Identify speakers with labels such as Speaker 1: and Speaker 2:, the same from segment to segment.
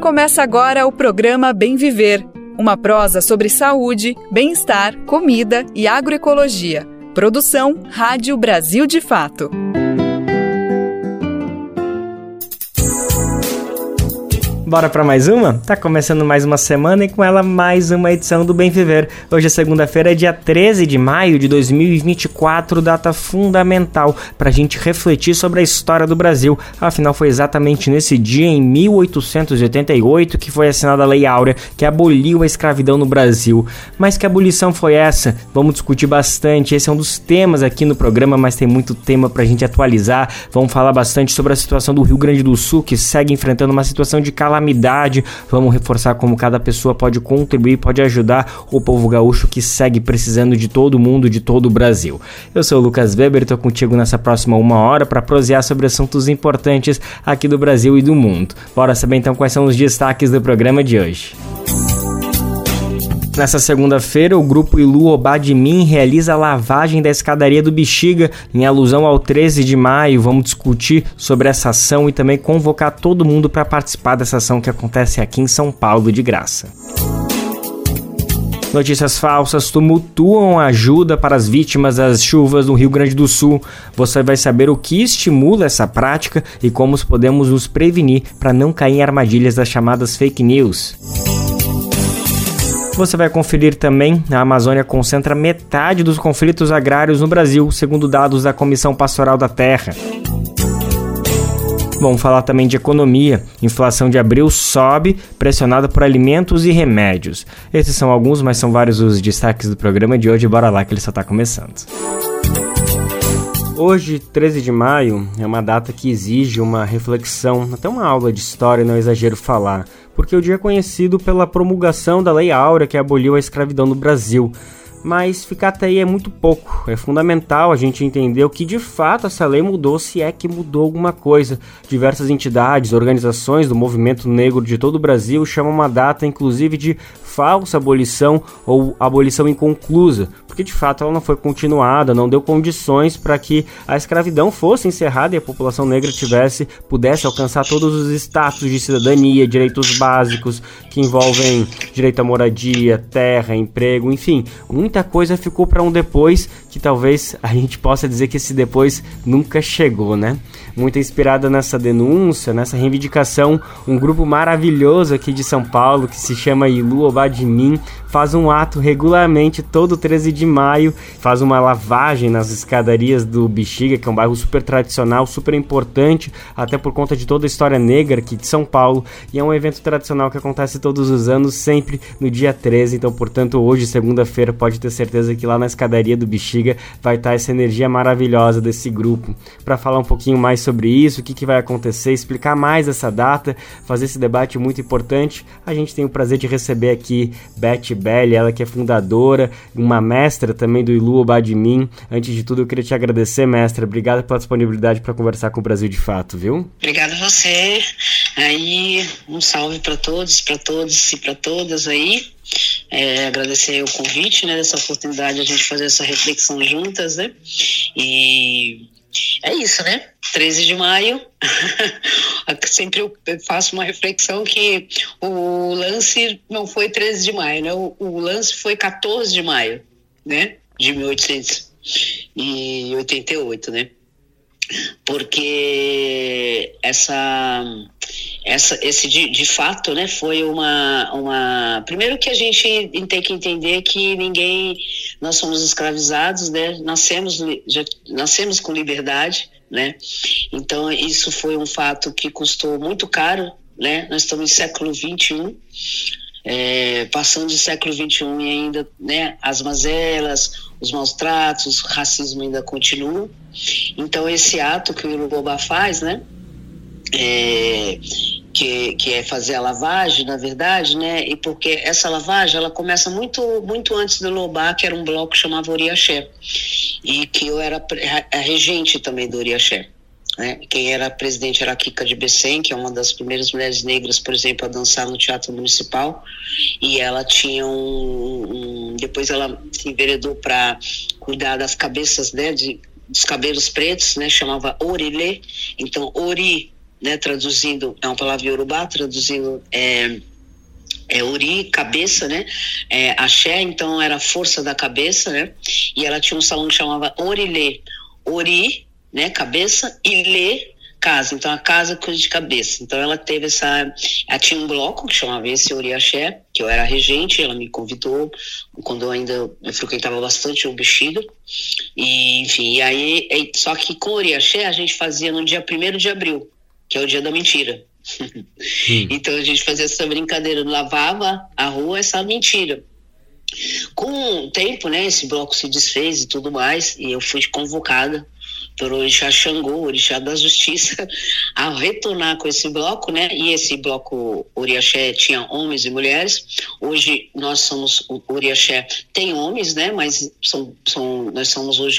Speaker 1: Começa agora o programa Bem Viver, uma prosa sobre saúde, bem-estar, comida e agroecologia. Produção Rádio Brasil de Fato.
Speaker 2: Bora para mais uma? Tá começando mais uma semana e com ela mais uma edição do Bem Viver. Hoje é segunda-feira, dia 13 de maio de 2024, data fundamental para a gente refletir sobre a história do Brasil. Afinal, foi exatamente nesse dia, em 1888, que foi assinada a Lei Áurea, que aboliu a escravidão no Brasil. Mas que abolição foi essa? Vamos discutir bastante. Esse é um dos temas aqui no programa, mas tem muito tema para a gente atualizar. Vamos falar bastante sobre a situação do Rio Grande do Sul, que segue enfrentando uma situação de calamidade. Vamos reforçar como cada pessoa pode contribuir, pode ajudar o povo gaúcho que segue precisando de todo mundo, de todo o Brasil. Eu sou o Lucas Weber e estou contigo nessa próxima uma hora para prosear sobre assuntos importantes aqui do Brasil e do mundo. Bora saber então quais são os destaques do programa de hoje. Nessa segunda-feira, o grupo Ilu-Obá de Min realiza a lavagem da escadaria do Bexiga em alusão ao 13 de maio. Vamos discutir sobre essa ação e também convocar todo mundo para participar dessa ação que acontece aqui em São Paulo de graça. Notícias falsas tumultuam a ajuda para as vítimas das chuvas no Rio Grande do Sul. Você vai saber o que estimula essa prática e como podemos nos prevenir para não cair em armadilhas das chamadas fake news. Você vai conferir também, a Amazônia concentra metade dos conflitos agrários no Brasil, segundo dados da Comissão Pastoral da Terra. Vamos falar também de economia. Inflação de abril sobe, pressionada por alimentos e remédios. Esses são alguns, mas são vários os destaques do programa de hoje. Bora lá que ele só está começando. Hoje, 13 de maio, é uma data que exige uma reflexão, até uma aula de história, não é exagero falar, porque o dia é conhecido pela promulgação da Lei Áurea, que aboliu a escravidão no Brasil. Mas ficar até aí é muito pouco. É fundamental a gente entender o que de fato essa lei mudou, se é que mudou alguma coisa. Diversas entidades, organizações do movimento negro de todo o Brasil chamam uma data, inclusive, de falsa abolição ou abolição inconclusa, porque de fato ela não foi continuada, não deu condições para que a escravidão fosse encerrada e a população negra pudesse alcançar todos os status de cidadania, direitos básicos que envolvem direito à moradia, terra, emprego, enfim, muita coisa ficou para um depois que talvez a gente possa dizer que esse depois nunca chegou, né? Muito inspirada nessa denúncia, nessa reivindicação, um grupo maravilhoso aqui de São Paulo, que se chama Ilu-Obá de Min, faz um ato regularmente todo 13 de maio, faz uma lavagem nas escadarias do Bexiga, que é um bairro super tradicional, super importante, até por conta de toda a história negra aqui de São Paulo, e é um evento tradicional que acontece todos os anos, sempre no dia 13, então, portanto, hoje, segunda-feira, pode ter certeza que lá na escadaria do Bexiga vai estar essa energia maravilhosa desse grupo. Para falar um pouquinho mais sobre isso, o que vai acontecer, explicar mais essa data, fazer esse debate muito importante, a gente tem o prazer de receber aqui Beth Belli, ela que é fundadora, uma mestra também do Ilu-Obá de Min. Antes de tudo, eu queria te agradecer, mestra. Obrigada pela disponibilidade para conversar com o Brasil de Fato, viu?
Speaker 3: Obrigada a você. Aí, um salve para todos e para todas aí. Agradecer o convite, né, dessa oportunidade de a gente fazer essa reflexão juntas, né? E é isso, né? 13 de maio, sempre eu faço uma reflexão que o lance não foi 13 de maio, né? O lance foi 14 de maio, né? De 1888, né? Porque esse de fato, né, foi uma... Primeiro que a gente tem que entender que nós somos escravizados, né? Nascemos com liberdade, né? Então isso foi um fato que custou muito caro, né? Nós estamos no século XXI, passando do século XXI e ainda, né, as mazelas, os maus tratos, o racismo ainda continuam. Então esse ato que o Ilu-Obá faz, né, que é fazer a lavagem, na verdade, né, e porque essa lavagem ela começa muito, muito antes do Ilu-Obá, que era um bloco que chamava Oriaxé, e que eu era a regente também do Oriaxé. Né? Quem era presidente era a Kika de Bessem, que é uma das primeiras mulheres negras, por exemplo, a dançar no Teatro Municipal, e ela tinha depois ela se enveredou para cuidar das cabeças, né, dos cabelos pretos, né, chamava Orilê. Então Ori né, traduzindo, é uma palavra iorubá, traduzindo Ori, cabeça, né? Axé, então era a força da cabeça, né? E ela tinha um salão que chamava Orilê. Ori, né? Cabeça, e Lê, casa. Então a casa coisa de cabeça. Então ela teve ela tinha um bloco que chamava esse Ori Axé, que eu era regente, ela me convidou quando eu frequentava bastante o Bexiga. E, enfim, só que com Ori Axé a gente fazia no dia 1º de abril, que é o dia da mentira. Então a gente fazia essa brincadeira, lavava a rua, essa mentira. Com o tempo, né, esse bloco se desfez e tudo mais, e eu fui convocada pelo Orixá Xangô, Orixá da Justiça, a retornar com esse bloco, né? E esse bloco Oriaxé tinha homens e mulheres. Hoje nós somos, o Oriaxé tem homens, né? Mas nós somos hoje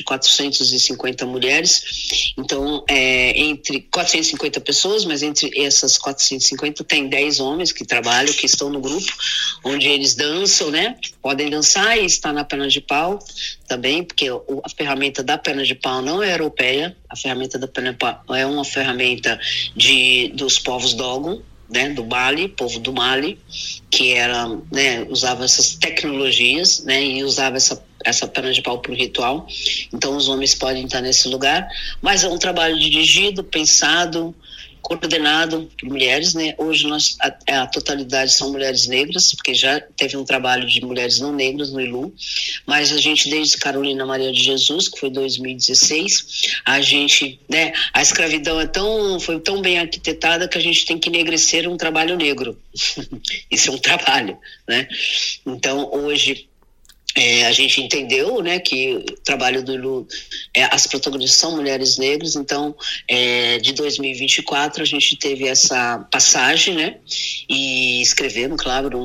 Speaker 3: 450 mulheres. Então, entre 450 pessoas, mas entre essas 450 tem 10 homens que trabalham, que estão no grupo, onde eles dançam, né? Podem dançar e estar na perna de pau também, porque a ferramenta da perna de pau não é europeia. A ferramenta da perna de pau é uma ferramenta dos povos Dogon, né, do Mali, povo do Mali, que era, né, usava essas tecnologias, né, e usava essa perna de pau para o ritual. Então os homens podem estar nesse lugar, mas é um trabalho dirigido, pensado, coordenado por mulheres, né? Hoje a totalidade são mulheres negras, porque já teve um trabalho de mulheres não negras no Ilu, mas a gente, desde Carolina Maria de Jesus, que foi 2016, a gente, né? A escravidão foi tão bem arquitetada que a gente tem que enegrecer um trabalho negro. Isso é um trabalho, né? Então, hoje a gente entendeu, né, que o trabalho do Ilu, as protagonistas são mulheres negras. Então, de 2024 a gente teve essa passagem, né, e escrevemos, claro,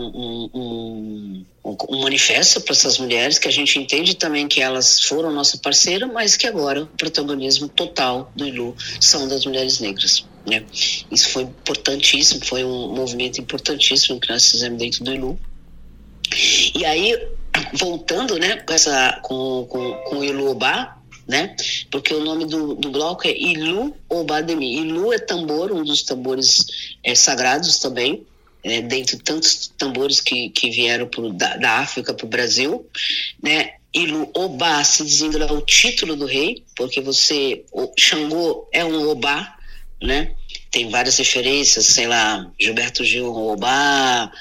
Speaker 3: um manifesto para essas mulheres, que a gente entende também que elas foram nossa parceira, mas que agora o protagonismo total do Ilu são das mulheres negras, né. Isso foi importantíssimo, foi um movimento importantíssimo que nós fizemos dentro do Ilu. E aí, voltando, né, com o Ilu-Obá, né, porque o nome do bloco é Ilu-Obá-Demi. Ilu é tambor, um dos tambores sagrados também, dentre tantos tambores que vieram da África para o Brasil, né. Ilu-Obá se designa o título do rei, porque o Xangô é um Obá, né. Tem várias referências, sei lá, Gilberto Gil é um Obá,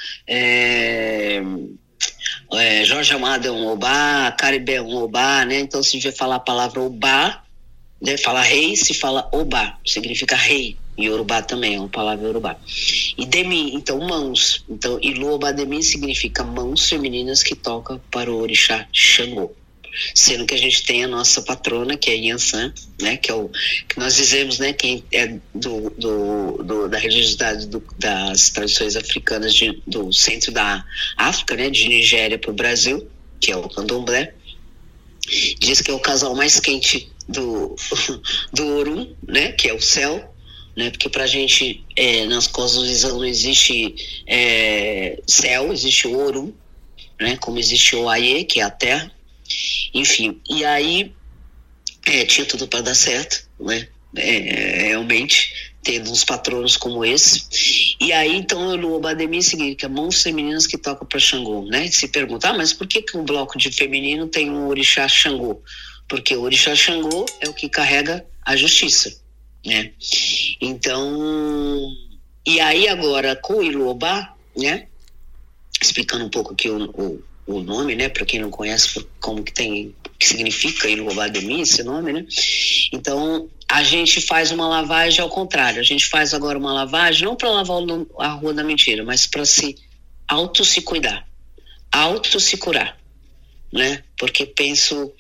Speaker 3: Jorge Amado é um Obá, Caribé é um Obá, né? Então, se a gente vai falar a palavra Obá, né? Fala rei, se fala Obá, significa rei. Yorubá também é uma palavra Yorubá. E Demi, então mãos. Então, Ilu-Obá-Demi significa mãos femininas que tocam para o orixá Xangô. Sendo que a gente tem a nossa patrona, que é Yansan, né, que é o que nós dizemos, né, quem é da religiosidade das tradições africanas do centro da África, né, de Nigéria para o Brasil, que é o Candomblé. Diz que é o casal mais quente do Orum, né, que é o céu, né, porque para a gente nas cosmovisões não existe céu, existe o Orum, né, como existe o Aie, que é a terra. Enfim, e aí tinha tudo para dar certo, né? Realmente, tendo uns patronos como esse. E aí, então, o Ilu-Obá-Demi significa mãos femininas que tocam para Xangô, né? Se perguntar, mas por que um bloco de feminino tem um orixá Xangô? Porque o orixá Xangô é o que carrega a justiça, né? Então, e aí agora com o Ilu-Obá, né? Explicando um pouco aqui o nome, né, para quem não conhece, como que significa Ilu-Obá-Demi, esse nome, né? Então, a gente faz uma lavagem ao contrário. A gente faz agora uma lavagem, não para lavar a rua da mentira, mas para se cuidar, se curar, né? Porque penso,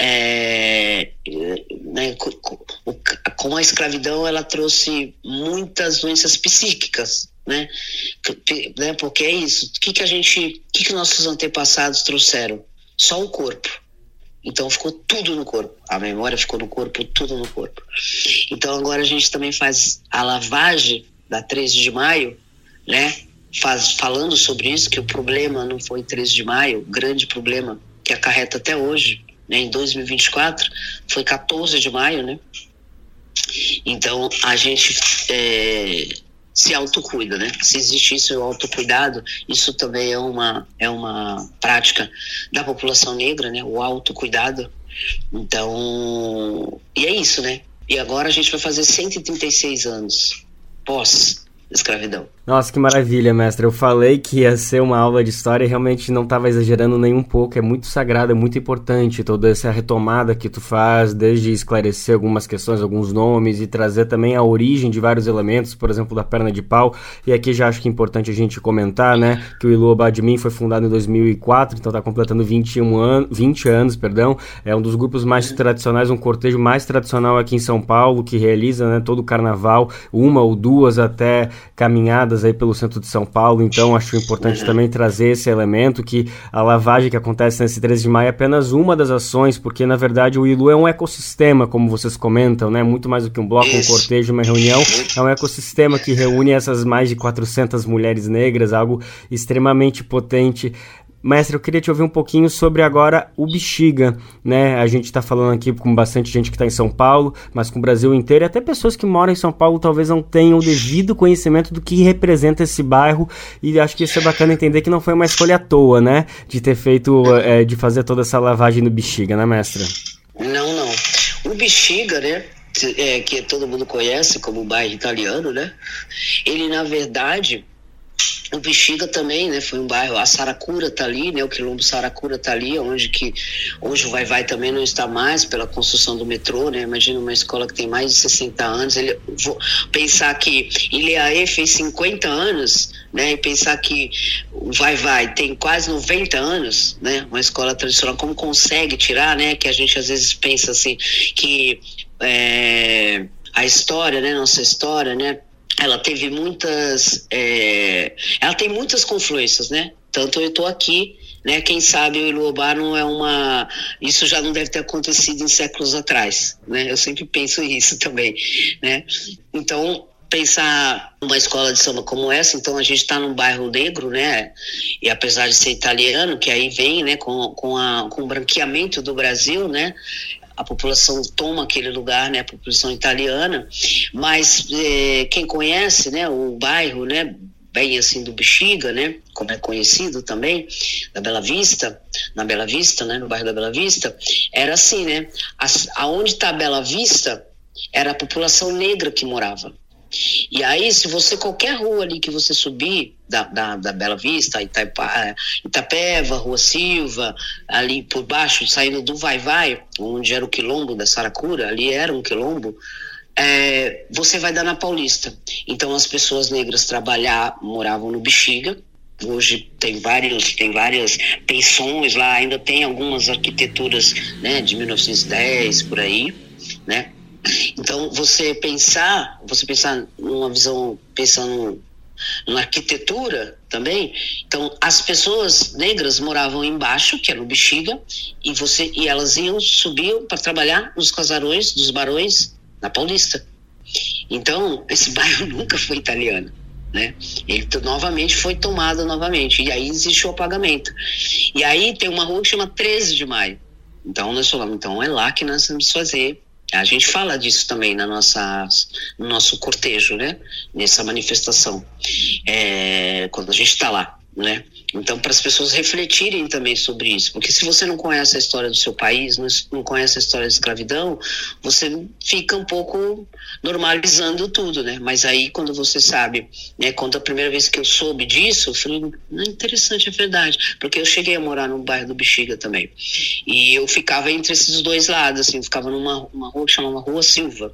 Speaker 3: né, com a escravidão, ela trouxe muitas doenças psíquicas, né? Porque é isso. O que nossos antepassados trouxeram? Só o corpo. Então ficou tudo no corpo. A memória ficou no corpo, tudo no corpo. Então agora a gente também faz a lavagem da 13 de maio, né? Falando sobre isso, que o problema não foi 13 de maio, o grande problema que acarreta até hoje, né, em 2024, foi 14 de maio, né? Então a gente se autocuida, né? Se existe isso, o autocuidado, isso também é uma prática da população negra, né? O autocuidado. Então, e é isso, né? E agora a gente vai fazer 136 anos pós-escravidão.
Speaker 2: Nossa, que maravilha, mestre. Eu falei que ia ser uma aula de história e realmente não estava exagerando nem um pouco. É muito sagrado, é muito importante toda essa retomada que tu faz, desde esclarecer algumas questões, alguns nomes e trazer também a origem de vários elementos, por exemplo, da perna de pau. E aqui já acho que é importante a gente comentar, né, que o Ilu Obadmin foi fundado em 2004, então está completando 20 anos, é um dos grupos mais tradicionais, um cortejo mais tradicional aqui em São Paulo, que realiza, né, todo o carnaval, uma ou duas até caminhadas aí pelo centro de São Paulo. Então acho importante também trazer esse elemento, que a lavagem que acontece nesse 13 de maio é apenas uma das ações, porque na verdade o Ilu é um ecossistema, como vocês comentam, né? Muito mais do que um bloco, um cortejo, uma reunião, é um ecossistema que reúne essas mais de 400 mulheres negras, algo extremamente potente. Mestre, eu queria te ouvir um pouquinho sobre agora o Bexiga, né? A gente está falando aqui com bastante gente que está em São Paulo, mas com o Brasil inteiro, e até pessoas que moram em São Paulo talvez não tenham o devido conhecimento do que representa esse bairro, e acho que isso é bacana entender que não foi uma escolha à toa, né? De ter feito, de fazer toda essa lavagem no Bexiga, né, mestre?
Speaker 3: Não. O Bexiga, né? Que todo mundo conhece como bairro italiano, né? Ele, na verdade... O Bexiga também, né, foi um bairro, a Saracura tá ali, né, o Quilombo Saracura tá ali, onde o Vai-Vai também não está mais pela construção do metrô, né, imagina uma escola que tem mais de 60 anos, vou pensar que Ileaê fez 50 anos, né, e pensar que o Vai-Vai tem quase 90 anos, né, uma escola tradicional, como consegue tirar, né, que a gente às vezes pensa assim, que a história, né, nossa história, né, ela teve ela tem muitas confluências, né? Tanto eu estou aqui, né? Quem sabe o Ilu-Obá não é isso já não deve ter acontecido em séculos atrás, né? Eu sempre penso isso também, né? Então, pensar numa escola de samba como essa, então a gente está num bairro negro, né? E apesar de ser italiano, que aí vem, né? Com o branqueamento do Brasil, né? A população toma aquele lugar, né, a população italiana, mas quem conhece, né, o bairro, né, bem assim do Bexiga, né, como é conhecido também, na Bela Vista, né, no bairro da Bela Vista, era assim, né, aonde está a Bela Vista, era a população negra que morava. E aí, se você, qualquer rua ali que você subir, da Bela Vista, Itapeva, Rua Silva, ali por baixo, saindo do Vai-Vai, onde era o quilombo da Saracura, ali era um quilombo, você vai dar na Paulista. Então as pessoas negras moravam no Bexiga. Hoje tem várias pensões lá, ainda tem algumas arquiteturas, né, de 1910, por aí, né? Então, você pensar numa visão, pensando na arquitetura também, então as pessoas negras moravam embaixo, que era no Bexiga, e elas subiam para trabalhar nos casarões dos barões na Paulista. Então, esse bairro nunca foi italiano, né? Ele novamente foi tomado novamente, e aí existe o apagamento. E aí tem uma rua que chama 13 de Maio. Então, nós falamos, então é lá que nós vamos fazer. A gente fala disso também no nosso cortejo, né? Nessa manifestação, quando a gente está lá, né? Então, para as pessoas refletirem também sobre isso, porque se você não conhece a história do seu país, não conhece a história da escravidão, você fica um pouco normalizando tudo, né? Mas aí, quando você sabe, né? Quando a primeira vez que eu soube disso, eu falei, não é interessante, é verdade, porque eu cheguei a morar no bairro do Bexiga também, e eu ficava entre esses dois lados, assim, eu ficava numa rua que chamava Rua Silva,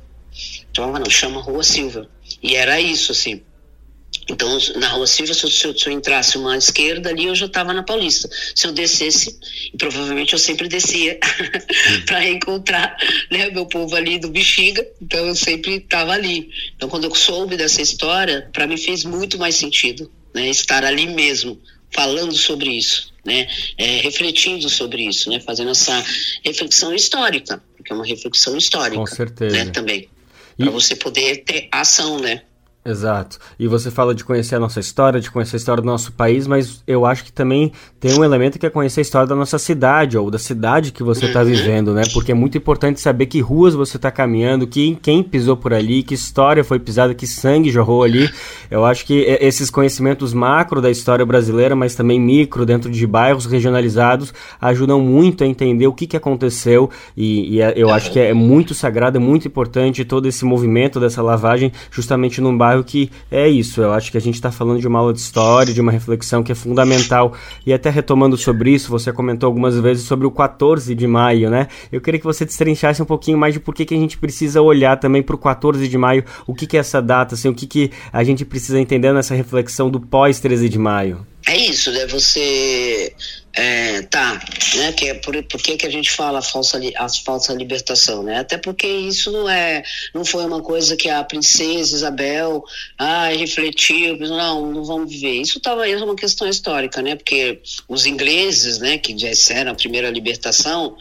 Speaker 3: chama Rua Silva, e era isso, assim. Então, na Rua Silva, se eu entrasse uma esquerda ali, eu já estava na Paulista. Se eu descesse, e provavelmente eu sempre descia para encontrar, né, meu povo ali do Bexiga, então eu sempre estava ali. Então, quando eu soube dessa história, para mim fez muito mais sentido, né, estar ali mesmo, falando sobre isso, né, refletindo sobre isso, né, fazendo essa reflexão histórica, porque é uma reflexão histórica.
Speaker 2: Com certeza.
Speaker 3: Né, também, para você poder ter ação, né?
Speaker 2: Exato. E você fala de conhecer a nossa história, de conhecer a história do nosso país, mas eu acho que também tem um elemento que é conhecer a história da nossa cidade, ou da cidade que você está vivendo, né? Porque é muito importante saber que ruas você está caminhando, quem pisou por ali, que história foi pisada, que sangue jorrou ali. Eu acho que esses conhecimentos macro da história brasileira, mas também micro, dentro de bairros regionalizados, ajudam muito a entender o que aconteceu, e eu acho que é muito sagrado, é muito importante todo esse movimento dessa lavagem, justamente num bairro que é isso. Eu acho que a gente está falando de uma aula de história, de uma reflexão que é fundamental. E até retomando sobre isso, você comentou algumas vezes sobre o 14 de maio, né? Eu queria que você destrinchasse um pouquinho mais de por que a gente precisa olhar também para o 14 de maio, o que é essa data, assim, o que a gente precisa entender nessa reflexão do pós-13 de maio.
Speaker 3: É isso, né? Você... né? Que é por que a gente fala a falsa libertação, né? Até porque isso não foi uma coisa que a princesa Isabel refletiu, não vamos viver. Isso é uma questão histórica, né? Porque os ingleses, né, que disseram a primeira libertação,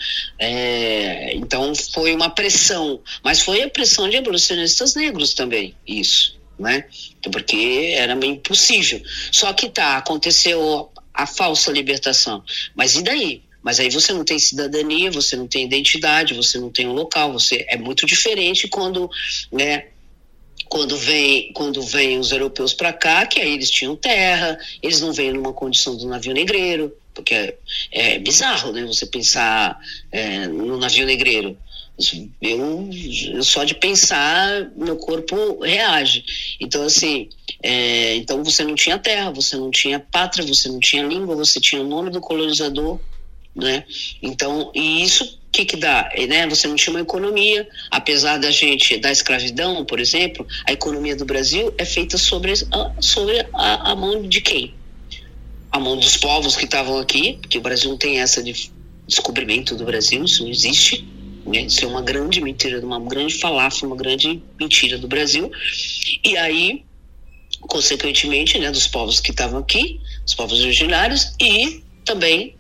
Speaker 3: então foi uma pressão, mas foi a pressão de abolicionistas negros também, isso, né? Porque era meio impossível. Só que aconteceu a falsa libertação. Mas e daí? Mas aí você não tem cidadania, você não tem identidade, você não tem um local, é muito diferente quando, né, quando vem os europeus para cá, que aí eles tinham terra, eles não vêm numa condição do navio negreiro, porque é bizarro, né, você pensar no navio negreiro. Eu só de pensar, meu corpo reage. Então, assim, então você não tinha terra, você não tinha pátria, você não tinha língua, você tinha o nome do colonizador, né? Então, e isso que dá, né? Você não tinha uma economia, apesar da escravidão, por exemplo, a economia do Brasil é feita sobre a mão de quem? A mão dos povos que estavam aqui, porque o Brasil não tem essa de descobrimento do Brasil, isso não existe. Isso é uma grande mentira, uma grande falácia, uma grande mentira do Brasil. E aí, consequentemente, né, dos povos que estavam aqui, os povos originários, e também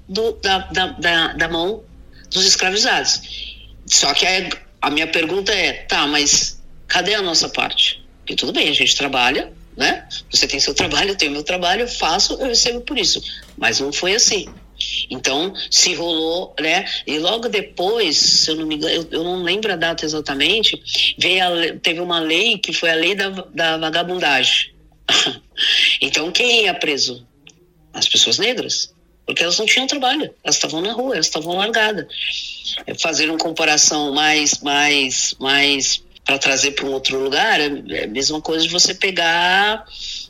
Speaker 3: da mão dos escravizados. Só que a minha pergunta mas cadê a nossa parte? Porque tudo bem, a gente trabalha, né? Você tem seu trabalho, eu tenho meu trabalho, eu faço, eu recebo por isso. Mas não foi assim. Então, se rolou, né? E logo depois, se eu não me engano, eu não lembro a data exatamente, teve uma lei que foi a lei da vagabundagem. Então, quem ia preso? As pessoas negras. Porque elas não tinham trabalho, elas estavam na rua, elas estavam largadas. Fazer uma comparação mais para trazer para um outro lugar, é a mesma coisa de você pegar...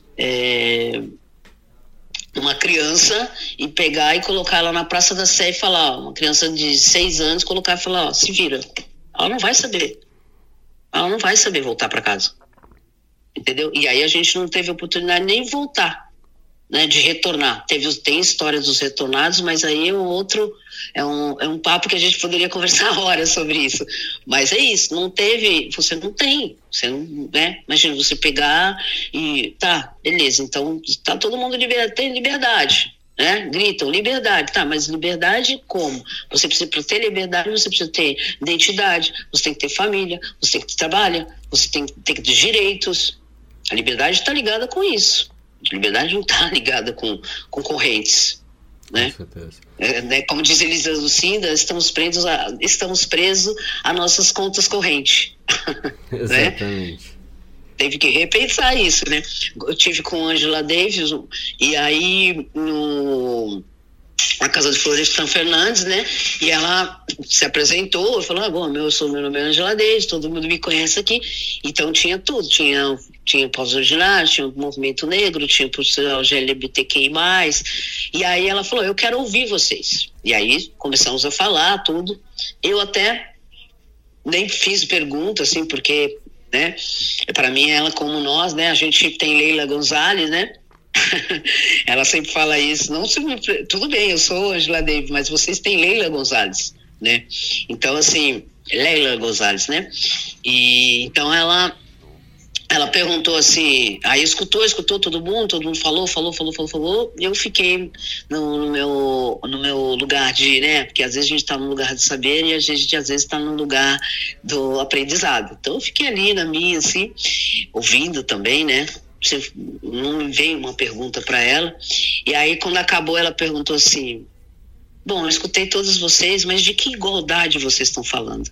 Speaker 3: uma criança e pegar e colocar ela na Praça da Sé e falar, uma criança de 6 anos, colocar e falar, se vira. Ela não vai saber voltar para casa, entendeu? E aí a gente não teve oportunidade nem de voltar, né, de retornar. Tem história dos retornados, mas aí é um papo que a gente poderia conversar horas sobre isso. Mas é isso, você não tem, né? Imagina você pegar e beleza, então tá todo mundo tem liberdade, né? Gritam liberdade, mas liberdade como? Você precisa, para ter liberdade, você precisa ter identidade, você tem que ter família, você tem que ter trabalho, você tem que ter direitos. A liberdade está ligada com isso. A liberdade não está ligada com correntes, né? Com certeza. Como diz Elisa Lucinda, estamos presos a nossas contas correntes.
Speaker 2: Exatamente.
Speaker 3: Né? Teve que repensar isso, né? Eu tive com Angela Davis, e aí na Casa de Flores de São Fernandes, né? E ela se apresentou, falou, meu nome é Angela Davis, todo mundo me conhece aqui. Então tinha tudo, tinha povos originários, tinha o movimento negro, tinha o profissional LGBTQI+, e aí ela falou, eu quero ouvir vocês. E aí começamos a falar tudo. Eu até nem fiz pergunta, assim, porque, né, para mim ela como nós, né, a gente tem Leila Gonzalez, né, ela sempre fala isso, tudo bem, eu sou Angela Davis, mas vocês têm Leila Gonzalez, né, então assim, Leila Gonzalez, né, e então ela ela perguntou assim, aí escutou todo mundo falou, e eu fiquei no meu lugar de, né, porque às vezes a gente está no lugar de saber e a gente às vezes está no lugar do aprendizado. Então eu fiquei ali na minha, assim, ouvindo também, né, não me veio uma pergunta para ela, e aí quando acabou ela perguntou assim, bom, eu escutei todos vocês, mas de que igualdade vocês estão falando?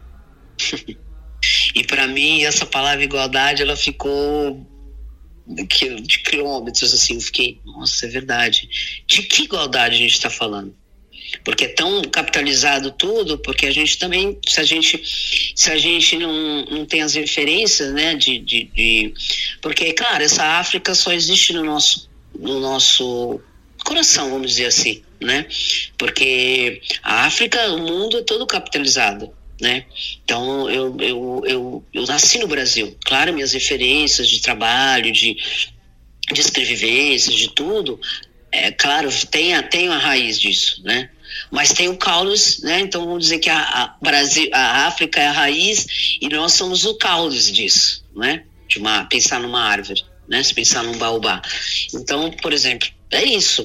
Speaker 3: E para mim essa palavra igualdade, ela ficou de quilômetros, assim, eu fiquei, nossa, é verdade, de que igualdade a gente está falando? Porque é tão capitalizado tudo, porque a gente também, se a gente não tem as referências, né, porque, claro, essa África só existe no nosso coração, vamos dizer assim, né, porque a África, o mundo é todo capitalizado, né? Então eu nasci no Brasil, claro, minhas referências de trabalho, de escrevivências, de tudo, claro, tem a raiz disso, né? Mas tem o caule, né? Então vamos dizer que a África é a raiz e nós somos o caule disso, né? Pensar numa árvore, né? Se pensar num baobá. Então, por exemplo, é isso.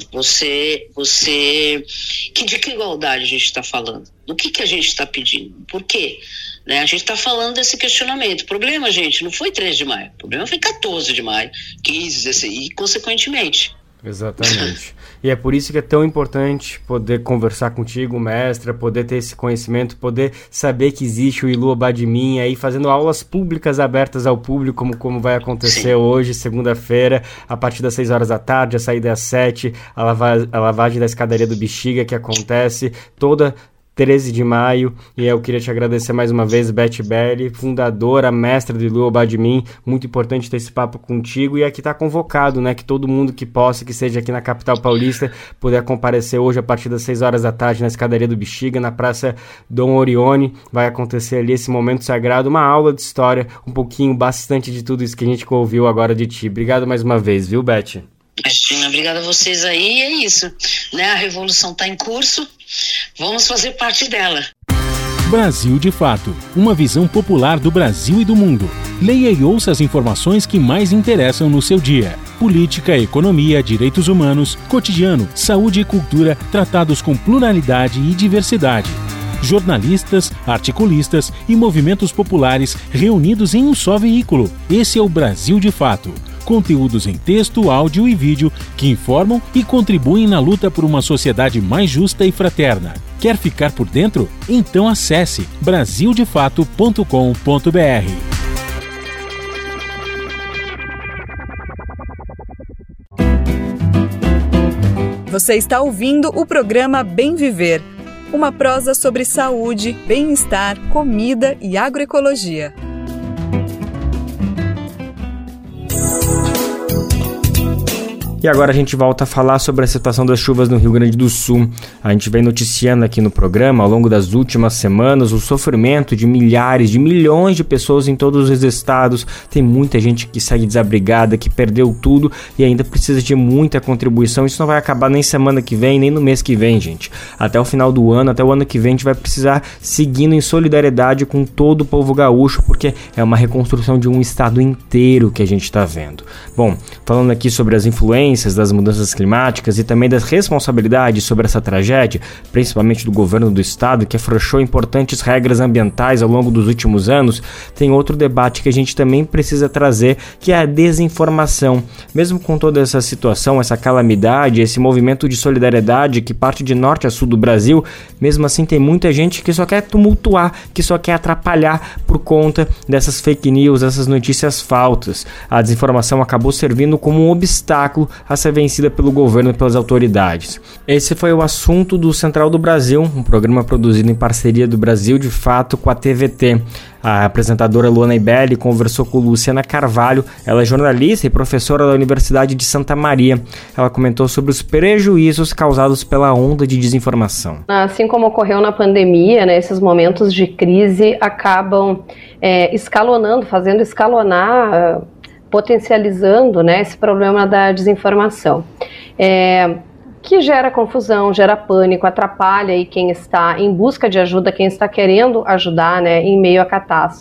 Speaker 3: De que igualdade a gente está falando? Do que a gente está pedindo? Por quê? Né? A gente está falando desse questionamento. O problema, gente, não foi 3 de maio. O problema foi 14 de maio, 15, 16 e, consequentemente.
Speaker 2: Exatamente. E é por isso que é tão importante poder conversar contigo, mestra, poder ter esse conhecimento, poder saber que existe o Ilu Obadimin aí fazendo aulas públicas abertas ao público, como vai acontecer hoje, segunda-feira, a partir das 6 horas da tarde, a saída é às 7, a lavagem da escadaria do Bexiga que acontece toda 13 de maio, e eu queria te agradecer mais uma vez, Beth Belli, fundadora, mestra do Ilu Obadimin, muito importante ter esse papo contigo, e aqui está convocado, né, que todo mundo que possa, que seja aqui na capital paulista, puder comparecer hoje a partir das 6 horas da tarde na escadaria do Bexiga, na Praça Dom Orione, vai acontecer ali esse momento sagrado, uma aula de história, um pouquinho, bastante de tudo isso que a gente ouviu agora de ti. Obrigado mais uma vez, viu, Beth?
Speaker 3: Cristina, obrigada a vocês aí, é isso, né, a revolução está em curso, vamos fazer parte dela.
Speaker 4: Brasil de Fato, uma visão popular do Brasil e do mundo. Leia e ouça as informações que mais interessam no seu dia. Política, economia, direitos humanos, cotidiano, saúde e cultura, tratados com pluralidade e diversidade. Jornalistas, articulistas e movimentos populares reunidos em um só veículo. Esse é o Brasil de Fato. Conteúdos em texto, áudio e vídeo que informam e contribuem na luta por uma sociedade mais justa e fraterna. Quer ficar por dentro? Então acesse brasildefato.com.br.
Speaker 1: Você está ouvindo o programa Bem Viver, uma prosa sobre saúde, bem-estar, comida e agroecologia.
Speaker 2: E agora a gente volta a falar sobre a situação das chuvas no Rio Grande do Sul. A gente vem noticiando aqui no programa, ao longo das últimas semanas, o sofrimento de milhares, de milhões de pessoas em todos os estados. Tem muita gente que segue desabrigada, que perdeu tudo e ainda precisa de muita contribuição. Isso não vai acabar nem semana que vem, nem no mês que vem, gente. Até o final do ano, até o ano que vem, a gente vai precisar seguindo em solidariedade com todo o povo gaúcho, porque é uma reconstrução de um estado inteiro que a gente está vendo. Bom, falando aqui sobre as influências das mudanças climáticas e também das responsabilidades sobre essa tragédia, principalmente do governo do estado, que afrouxou importantes regras ambientais ao longo dos últimos anos, tem outro debate que a gente também precisa trazer, que é a desinformação. Mesmo com toda essa situação, essa calamidade, esse movimento de solidariedade que parte de norte a sul do Brasil, mesmo assim tem muita gente que só quer tumultuar, que só quer atrapalhar por conta dessas fake news, essas notícias falsas. A desinformação acabou servindo como um obstáculo a ser vencida pelo governo e pelas autoridades. Esse foi o assunto do Central do Brasil, um programa produzido em parceria do Brasil de Fato com a TVT. A apresentadora Luana Ibelli conversou com Luciana Carvalho, ela é jornalista e professora da Universidade de Santa Maria. Ela comentou sobre os prejuízos causados pela onda de desinformação.
Speaker 5: Assim como ocorreu na pandemia, né, esses momentos de crise acabam escalonando, fazendo escalonar, potencializando, né, esse problema da desinformação, que gera confusão, gera pânico, atrapalha aí quem está em busca de ajuda, quem está querendo ajudar, né, em meio à catástrofe.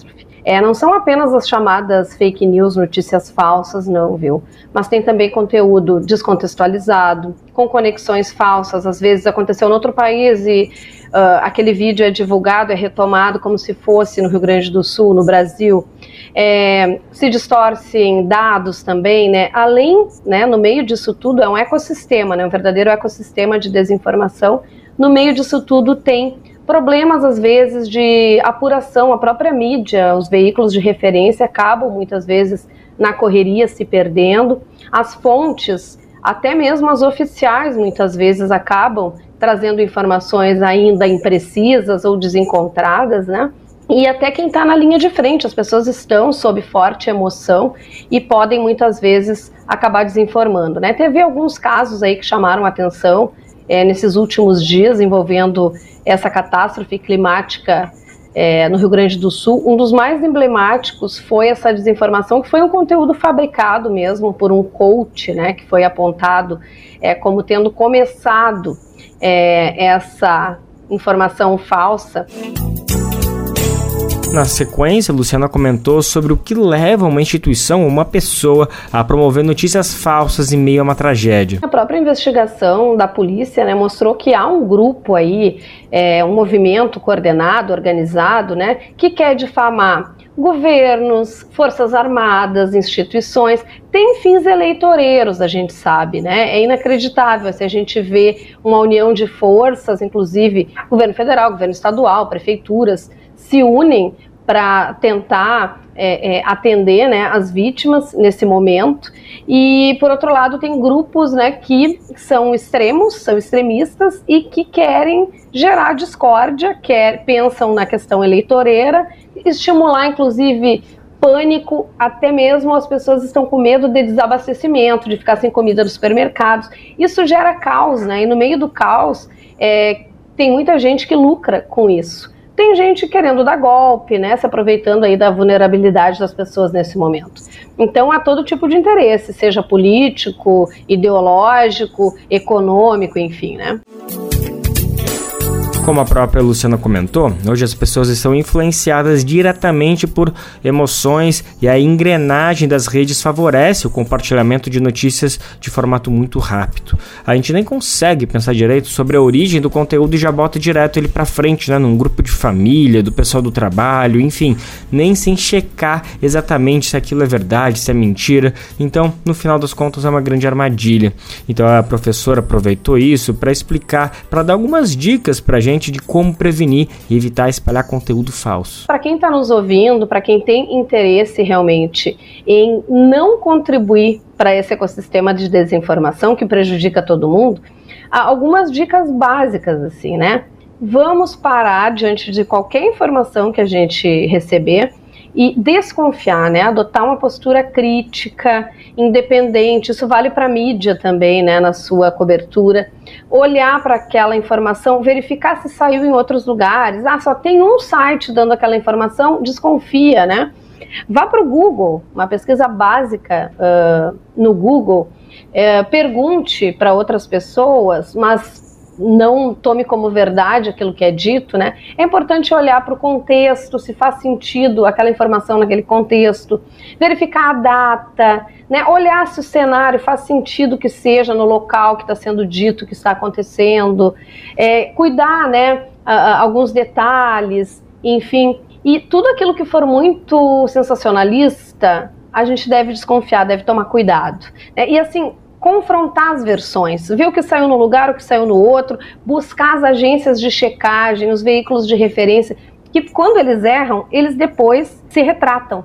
Speaker 5: Não são apenas as chamadas fake news, notícias falsas, não, viu? Mas tem também conteúdo descontextualizado, com conexões falsas. Às vezes aconteceu em outro país e aquele vídeo é divulgado, é retomado como se fosse no Rio Grande do Sul, no Brasil. Se distorcem dados também, né? Além, né, no meio disso tudo, é um ecossistema, né? Um verdadeiro ecossistema de desinformação. No meio disso tudo tem problemas, às vezes, de apuração. A própria mídia, os veículos de referência acabam, muitas vezes, na correria, se perdendo. As fontes, até mesmo as oficiais, muitas vezes, acabam trazendo informações ainda imprecisas ou desencontradas, né? E até quem está na linha de frente, as pessoas estão sob forte emoção e podem, muitas vezes, acabar desinformando, né? Teve alguns casos aí que chamaram a atenção nesses últimos dias, envolvendo essa catástrofe climática no Rio Grande do Sul. Um dos mais emblemáticos foi essa desinformação, que foi um conteúdo fabricado mesmo por um coach, né, que foi apontado como tendo começado essa informação falsa.
Speaker 2: Na sequência, Luciana comentou sobre o que leva uma instituição ou uma pessoa a promover notícias falsas em meio a uma tragédia.
Speaker 5: A própria investigação da polícia, né, mostrou que há um grupo aí, um movimento coordenado, organizado, né, que quer difamar governos, forças armadas, instituições, tem fins eleitoreiros, a gente sabe, né? É inacreditável se a gente vê uma união de forças, inclusive governo federal, governo estadual, prefeituras, se unem para tentar atender, né, as vítimas nesse momento. E, por outro lado, tem grupos, né, que são extremos, são extremistas e que querem gerar discórdia, pensam na questão eleitoreira, estimular, inclusive, pânico, até mesmo as pessoas estão com medo de desabastecimento, de ficar sem comida nos supermercados. Isso gera caos, né? E no meio do caos tem muita gente que lucra com isso. Tem gente querendo dar golpe, né, se aproveitando aí da vulnerabilidade das pessoas nesse momento. Então há todo tipo de interesse, seja político, ideológico, econômico, enfim, né?
Speaker 2: Como a própria Luciana comentou, hoje as pessoas estão influenciadas diretamente por emoções e a engrenagem das redes favorece o compartilhamento de notícias de formato muito rápido. A gente nem consegue pensar direito sobre a origem do conteúdo e já bota direto ele pra frente, né, num grupo de família, do pessoal do trabalho, enfim, nem sem checar exatamente se aquilo é verdade, se é mentira. Então, no final das contas, é uma grande armadilha. Então a professora aproveitou isso para explicar, para dar algumas dicas pra gente de como prevenir e evitar espalhar conteúdo falso.
Speaker 5: Para quem está nos ouvindo, para quem tem interesse realmente em não contribuir para esse ecossistema de desinformação que prejudica todo mundo, há algumas dicas básicas, assim, né? Vamos parar diante de qualquer informação que a gente receber e desconfiar, né? Adotar uma postura crítica, independente. Isso vale para a mídia também, né? Na sua cobertura. Olhar para aquela informação, verificar se saiu em outros lugares. Só tem um site dando aquela informação, desconfia, né? Vá para o Google, uma pesquisa básica no Google. Pergunte para outras pessoas, mas não tome como verdade aquilo que é dito, né? É importante olhar para o contexto, se faz sentido aquela informação naquele contexto, verificar a data, né? Olhar se o cenário faz sentido que seja no local que está sendo dito, que está acontecendo, cuidar, né? Alguns detalhes, enfim, e tudo aquilo que for muito sensacionalista, a gente deve desconfiar, deve tomar cuidado, né? E assim, confrontar as versões, ver o que saiu num lugar, o que saiu no outro, buscar as agências de checagem, os veículos de referência, que quando eles erram, eles depois se retratam.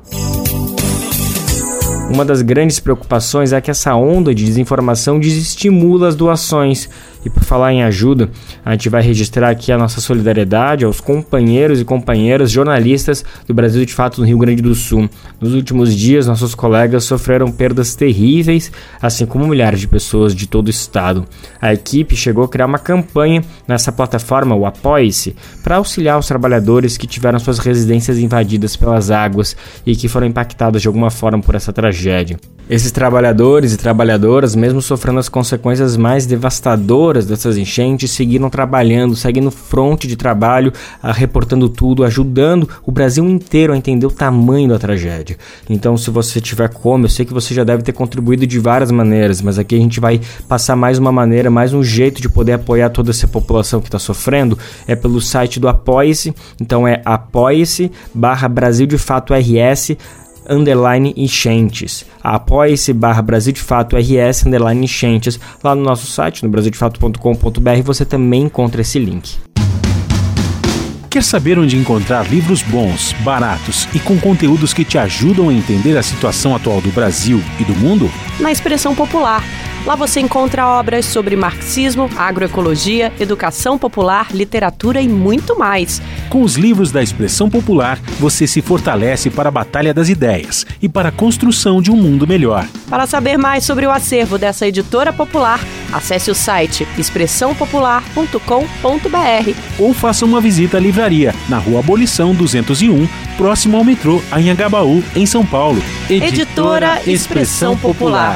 Speaker 2: Uma das grandes preocupações é que essa onda de desinformação desestimula as doações. E por falar em ajuda, a gente vai registrar aqui a nossa solidariedade aos companheiros e companheiras jornalistas do Brasil de Fato no Rio Grande do Sul. Nos últimos dias, nossos colegas sofreram perdas terríveis, assim como milhares de pessoas de todo o estado. A equipe chegou a criar uma campanha nessa plataforma, o Apoie-se, para auxiliar os trabalhadores que tiveram suas residências invadidas pelas águas e que foram impactados de alguma forma por essa tragédia. Esses trabalhadores e trabalhadoras, mesmo sofrendo as consequências mais devastadoras socorrodoras dessas enchentes seguiram trabalhando, seguindo fronte de trabalho, reportando tudo, ajudando o Brasil inteiro a entender o tamanho da tragédia. Então, se você tiver como, eu sei que você já deve ter contribuído de várias maneiras, mas aqui a gente vai passar mais uma maneira, mais um jeito de poder apoiar toda essa população que está sofrendo, é pelo site do Apoie-se. Então é apoie-se/Brasil de Fato RS _enchentes. Apoie-se /Brasil de Fato RS _enchentes. Lá no nosso site, no brasildefato.com.br, você também encontra esse link.
Speaker 4: Quer saber onde encontrar livros bons, baratos e com conteúdos que te ajudam a entender a situação atual do Brasil e do mundo?
Speaker 6: Na Expressão Popular. Lá você encontra obras sobre marxismo, agroecologia, educação popular, literatura e muito mais.
Speaker 4: Com os livros da Expressão Popular, você se fortalece para a batalha das ideias e para a construção de um mundo melhor.
Speaker 6: Para saber mais sobre o acervo dessa editora popular, acesse o site expressãopopular.com.br
Speaker 4: ou faça uma visita à livraria na Rua Abolição 201, próximo ao metrô Anhangabaú, em São Paulo.
Speaker 6: Editora Expressão Popular.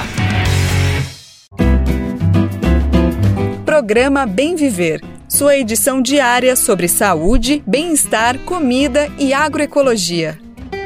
Speaker 1: Programa Bem Viver, sua edição diária sobre saúde, bem-estar, comida e agroecologia.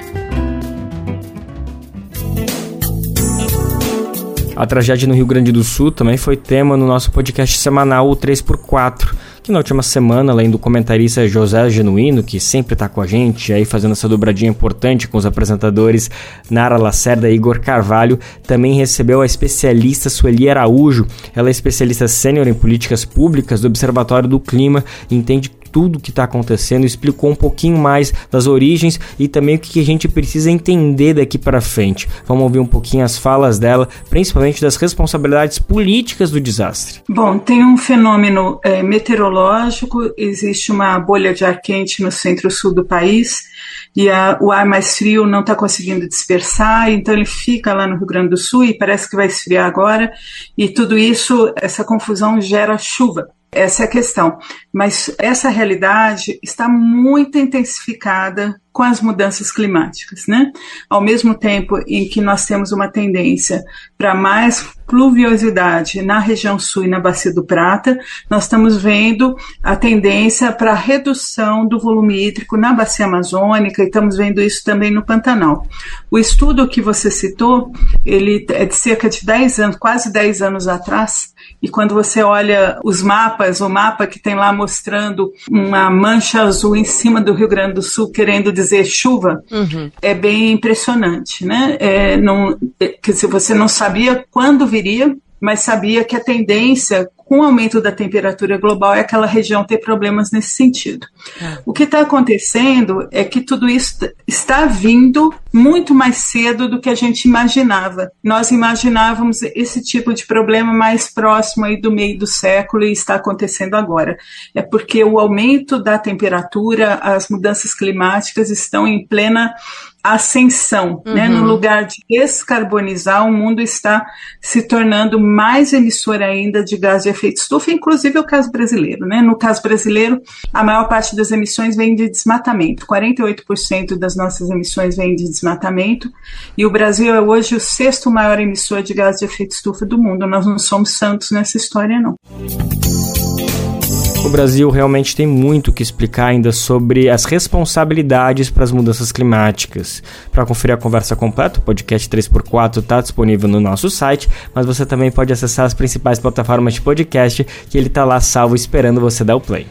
Speaker 2: A tragédia no Rio Grande do Sul também foi tema no nosso podcast semanal, o 3x4, que na última semana, além do comentarista José Genuíno, que sempre está com a gente, aí fazendo essa dobradinha importante com os apresentadores Nara Lacerda e Igor Carvalho, também recebeu a especialista Sueli Araújo. Ela é especialista sênior em políticas públicas do Observatório do Clima e entende tudo o que está acontecendo, explicou um pouquinho mais das origens e também o que a gente precisa entender daqui para frente. Vamos ouvir um pouquinho as falas dela, principalmente das responsabilidades políticas do desastre.
Speaker 7: Bom, tem um fenômeno meteorológico, existe uma bolha de ar quente no centro-sul do país e o ar mais frio não está conseguindo dispersar, então ele fica lá no Rio Grande do Sul e parece que vai esfriar agora, e tudo isso, essa confusão gera chuva. Essa é a questão, mas essa realidade está muito intensificada com as mudanças climáticas, né? Ao mesmo tempo em que nós temos uma tendência para mais pluviosidade na região sul e na Bacia do Prata, nós estamos vendo a tendência para redução do volume hídrico na Bacia Amazônica e estamos vendo isso também no Pantanal. O estudo que você citou, ele é de cerca de 10 anos, quase 10 anos atrás, e quando você olha os mapas, o mapa que tem lá mostrando uma mancha azul em cima do Rio Grande do Sul, querendo dizer chuva, é bem impressionante, né? Quer dizer, você não sabia quando viria, mas sabia que a tendência, com o aumento da temperatura global, é aquela região ter problemas nesse sentido. O que está acontecendo é que tudo isso está vindo muito mais cedo do que a gente imaginava. Nós imaginávamos esse tipo de problema mais próximo aí do meio do século e está acontecendo agora. É porque o aumento da temperatura, as mudanças climáticas estão em plena ascensão, né? No lugar de descarbonizar, o mundo está se tornando mais emissor ainda de gás de efeito estufa, inclusive o caso brasileiro, né? No caso brasileiro, a maior parte das emissões vem de desmatamento, 48% das nossas emissões vem de desmatamento, e o Brasil é hoje o 6º maior emissor de gás de efeito estufa do mundo. Nós não somos santos nessa história, não.
Speaker 2: O Brasil realmente tem muito o que explicar ainda sobre as responsabilidades para as mudanças climáticas. Para conferir a conversa completa, o podcast 3x4 está disponível no nosso site, mas você também pode acessar as principais plataformas de podcast, que ele está lá salvo esperando você dar o play.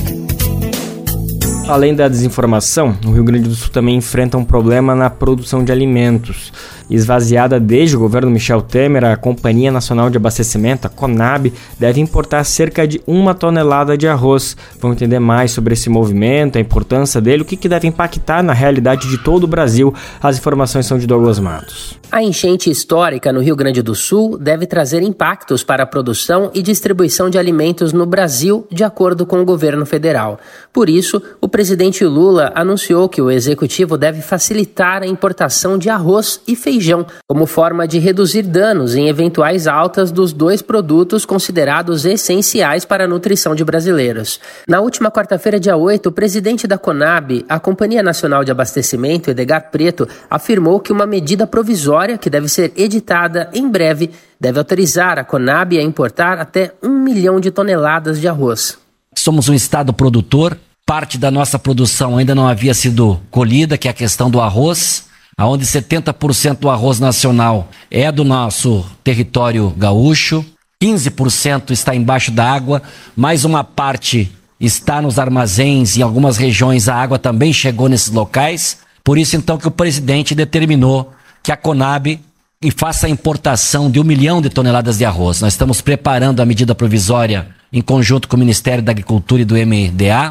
Speaker 2: Além da desinformação, o Rio Grande do Sul também enfrenta um problema na produção de alimentos. Esvaziada desde o governo Michel Temer, a Companhia Nacional de Abastecimento, a CONAB, deve importar cerca de 1 tonelada de arroz. Vamos entender mais sobre esse movimento, a importância dele, o que deve impactar na realidade de todo o Brasil. As informações são de Douglas Matos.
Speaker 8: A enchente histórica no Rio Grande do Sul deve trazer impactos para a produção e distribuição de alimentos no Brasil, de acordo com o governo federal. Por isso, o presidente Lula anunciou que o executivo deve facilitar a importação de arroz e feijão feijão, como forma de reduzir danos em eventuais altas dos 2 produtos considerados essenciais para a nutrição de brasileiros. Na última quarta-feira, dia 8, o presidente da Conab, a Companhia Nacional de Abastecimento, Edgar Preto, afirmou que uma medida provisória, que deve ser editada em breve, deve autorizar a Conab a importar até 1 milhão de toneladas de arroz.
Speaker 9: Somos um estado produtor, parte da nossa produção ainda não havia sido colhida, que é a questão do arroz, onde 70% do arroz nacional é do nosso território gaúcho, 15% está embaixo da água, mais uma parte está nos armazéns, em algumas regiões a água também chegou nesses locais, por isso então que o presidente determinou que a Conab faça a importação de 1 milhão de toneladas de arroz. Nós estamos preparando a medida provisória em conjunto com o Ministério da Agricultura e do MDA,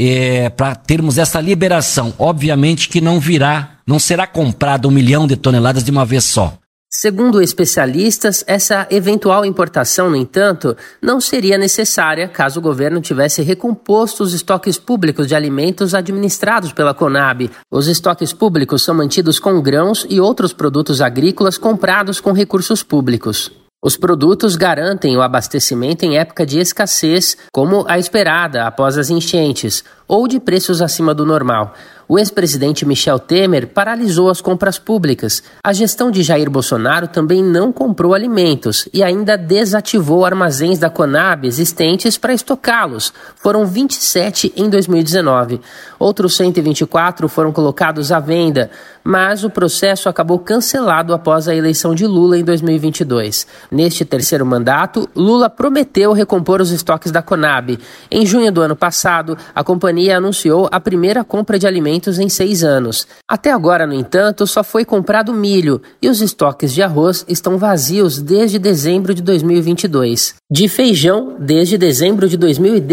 Speaker 9: para termos essa liberação. Obviamente que não será comprado 1 milhão de toneladas de uma vez só.
Speaker 8: Segundo especialistas, essa eventual importação, no entanto, não seria necessária caso o governo tivesse recomposto os estoques públicos de alimentos administrados pela Conab. Os estoques públicos são mantidos com grãos e outros produtos agrícolas comprados com recursos públicos. Os produtos garantem o abastecimento em época de escassez, como a esperada após as enchentes, ou de preços acima do normal. O ex-presidente Michel Temer paralisou as compras públicas. A gestão de Jair Bolsonaro também não comprou alimentos e ainda desativou armazéns da Conab existentes para estocá-los. Foram 27 em 2019. Outros 124 foram colocados à venda, mas o processo acabou cancelado após a eleição de Lula em 2022. Neste terceiro mandato, Lula prometeu recompor os estoques da Conab. Em junho do ano passado, a companhia anunciou a primeira compra de alimentos em 6 anos. Até agora, no entanto, só foi comprado milho e os estoques de arroz estão vazios desde dezembro de 2022. De feijão, desde dezembro de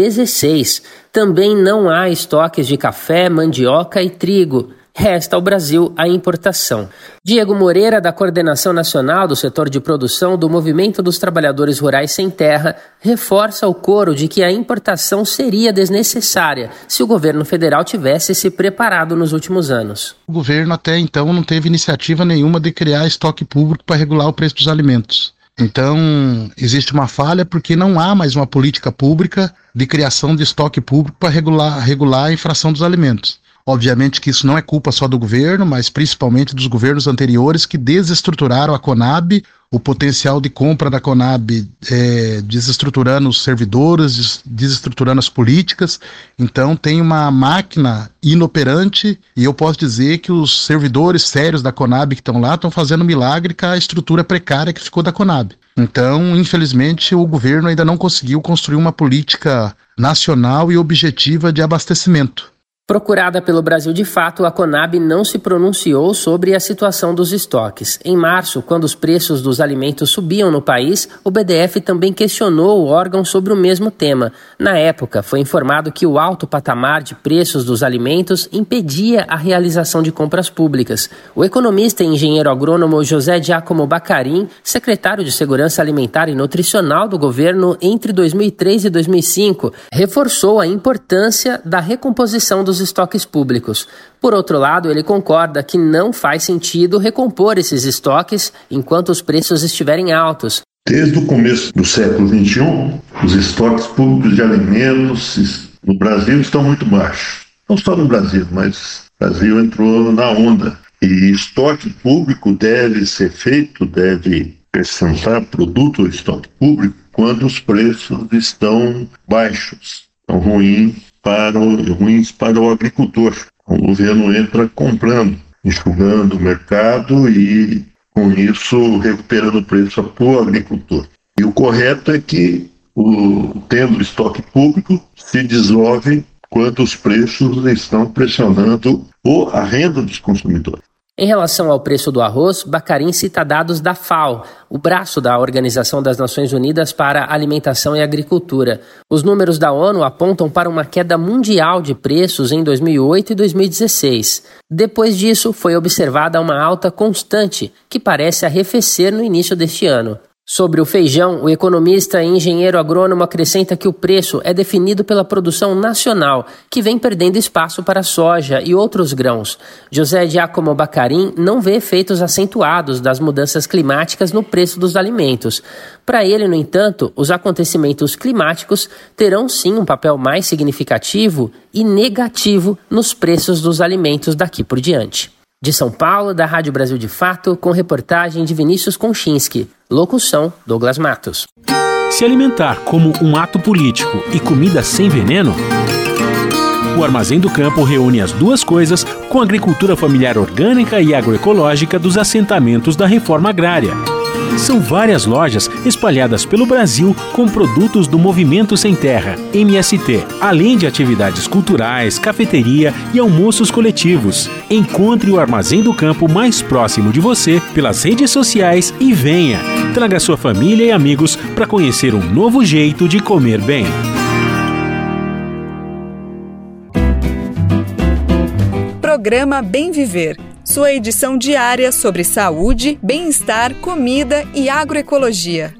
Speaker 8: 2016. Também não há estoques de café, mandioca e trigo. Resta ao Brasil a importação. Diego Moreira, da Coordenação Nacional do Setor de Produção do Movimento dos Trabalhadores Rurais Sem Terra, reforça o coro de que a importação seria desnecessária se o governo federal tivesse se preparado nos últimos anos.
Speaker 10: O governo até então não teve iniciativa nenhuma de criar estoque público para regular o preço dos alimentos. Então, existe uma falha porque não há mais uma política pública de criação de estoque público para regular a inflação dos alimentos. Obviamente que isso não é culpa só do governo, mas principalmente dos governos anteriores que desestruturaram a Conab, o potencial de compra da Conab desestruturando os servidores, desestruturando as políticas. Então tem uma máquina inoperante e eu posso dizer que os servidores sérios da Conab que estão lá estão fazendo milagre com a estrutura precária que ficou da Conab. Então, infelizmente, o governo ainda não conseguiu construir uma política nacional e objetiva de abastecimento.
Speaker 8: Procurada pelo Brasil de Fato, a Conab não se pronunciou sobre a situação dos estoques. Em março, quando os preços dos alimentos subiam no país, o BDF também questionou o órgão sobre o mesmo tema. Na época, foi informado que o alto patamar de preços dos alimentos impedia a realização de compras públicas. O economista e engenheiro agrônomo José Giacomo Baccarin, secretário de Segurança Alimentar e Nutricional do governo entre 2003 e 2005, reforçou a importância da recomposição dos estoques públicos. Por outro lado, ele concorda que não faz sentido recompor esses estoques enquanto os preços estiverem altos.
Speaker 11: Desde o começo do século XXI, os estoques públicos de alimentos no Brasil estão muito baixos. Não só no Brasil, mas o Brasil entrou na onda. E estoque público deve ser feito, deve acrescentar produto ao estoque público quando os preços estão baixos, estão ruins para o agricultor. O governo entra comprando, enxugando o mercado e, com isso, recuperando o preço para o agricultor. E o correto é que, tendo estoque público, se dissolve quando os preços estão pressionando a renda dos consumidores.
Speaker 8: Em relação ao preço do arroz, Baccarin cita dados da FAO, o braço da Organização das Nações Unidas para a Alimentação e Agricultura. Os números da ONU apontam para uma queda mundial de preços em 2008 e 2016. Depois disso, foi observada uma alta constante, que parece arrefecer no início deste ano. Sobre o feijão, o economista e engenheiro agrônomo acrescenta que o preço é definido pela produção nacional, que vem perdendo espaço para a soja e outros grãos. José Giacomo Baccarin não vê efeitos acentuados das mudanças climáticas no preço dos alimentos. Para ele, no entanto, os acontecimentos climáticos terão sim um papel mais significativo e negativo nos preços dos alimentos daqui por diante. De São Paulo, da Rádio Brasil de Fato, com reportagem de Vinícius Konchinski. Locução, Douglas Matos.
Speaker 4: Se alimentar como um ato político e comida sem veneno? O Armazém do Campo reúne as duas coisas com a agricultura familiar orgânica e agroecológica dos assentamentos da reforma agrária. São várias lojas espalhadas pelo Brasil com produtos do Movimento Sem Terra, MST, além de atividades culturais, cafeteria e almoços coletivos. Encontre o Armazém do Campo mais próximo de você pelas redes sociais e venha. Traga sua família e amigos para conhecer um novo jeito de comer bem.
Speaker 1: Programa Bem Viver. Sua edição diária sobre saúde, bem-estar, comida e agroecologia.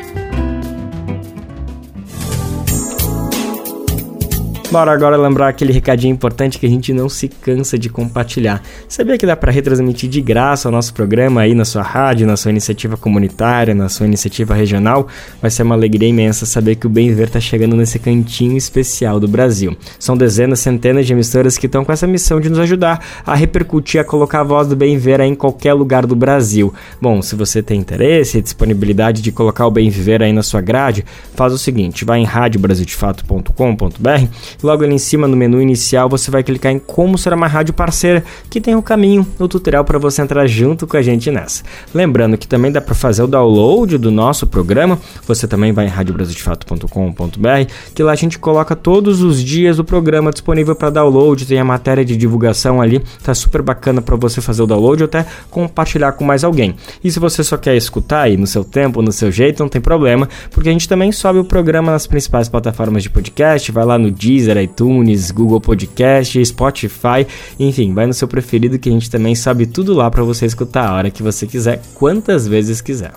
Speaker 2: Bora agora lembrar aquele recadinho importante que a gente não se cansa de compartilhar. Sabia que dá para retransmitir de graça o nosso programa aí na sua rádio, na sua iniciativa comunitária, na sua iniciativa regional? Vai ser uma alegria imensa saber que o Bem Viver está chegando nesse cantinho especial do Brasil. São dezenas, centenas de emissoras que estão com essa missão de nos ajudar a repercutir, a colocar a voz do Bem Viver aí em qualquer lugar do Brasil. Bom, se você tem interesse e disponibilidade de colocar o Bem Viver aí na sua grade, faz o seguinte, vai em radiobrasildefato.com.br. Logo ali em cima no menu inicial você vai clicar em como ser uma rádio parceira, que tem um caminho no tutorial para você entrar junto com a gente nessa. Lembrando que também dá para fazer o download do nosso programa, você também vai em radiobrasildefato.com.br, que lá a gente coloca todos os dias o programa disponível para download, tem a matéria de divulgação ali, tá super bacana para você fazer o download ou até compartilhar com mais alguém. E se você só quer escutar aí no seu tempo, no seu jeito, não tem problema, porque a gente também sobe o programa nas principais plataformas de podcast, vai lá no Deezer, iTunes, Google Podcast, Spotify, enfim, vai no seu preferido que a gente também sabe tudo lá para você escutar a hora que você quiser, quantas vezes quiser.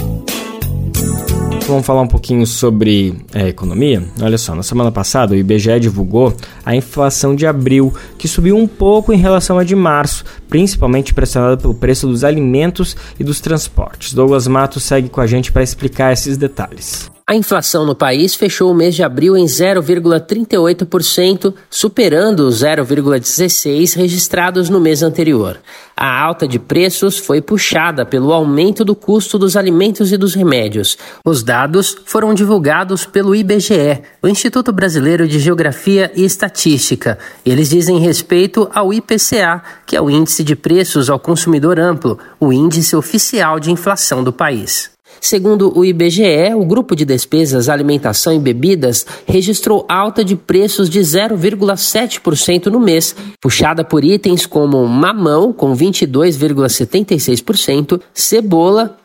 Speaker 2: Vamos falar um pouquinho sobre economia? Olha só, na semana passada o IBGE divulgou a inflação de abril, que subiu um pouco em relação à de março, principalmente pressionada pelo preço dos alimentos e dos transportes. Douglas Matos segue com a gente para explicar esses detalhes.
Speaker 8: A inflação no país fechou o mês de abril em 0,38%, superando os 0,16% registrados no mês anterior. A alta de preços foi puxada pelo aumento do custo dos alimentos e dos remédios. Os dados foram divulgados pelo IBGE, o Instituto Brasileiro de Geografia e Estatística. Eles dizem respeito ao IPCA, que é o Índice de Preços ao Consumidor Amplo, o índice oficial de inflação do país. Segundo o IBGE, o grupo de despesas alimentação e bebidas registrou alta de preços de 0,7% no mês, puxada por itens como mamão, com 22,76%, cebola,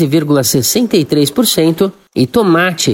Speaker 8: 15,63% e tomate,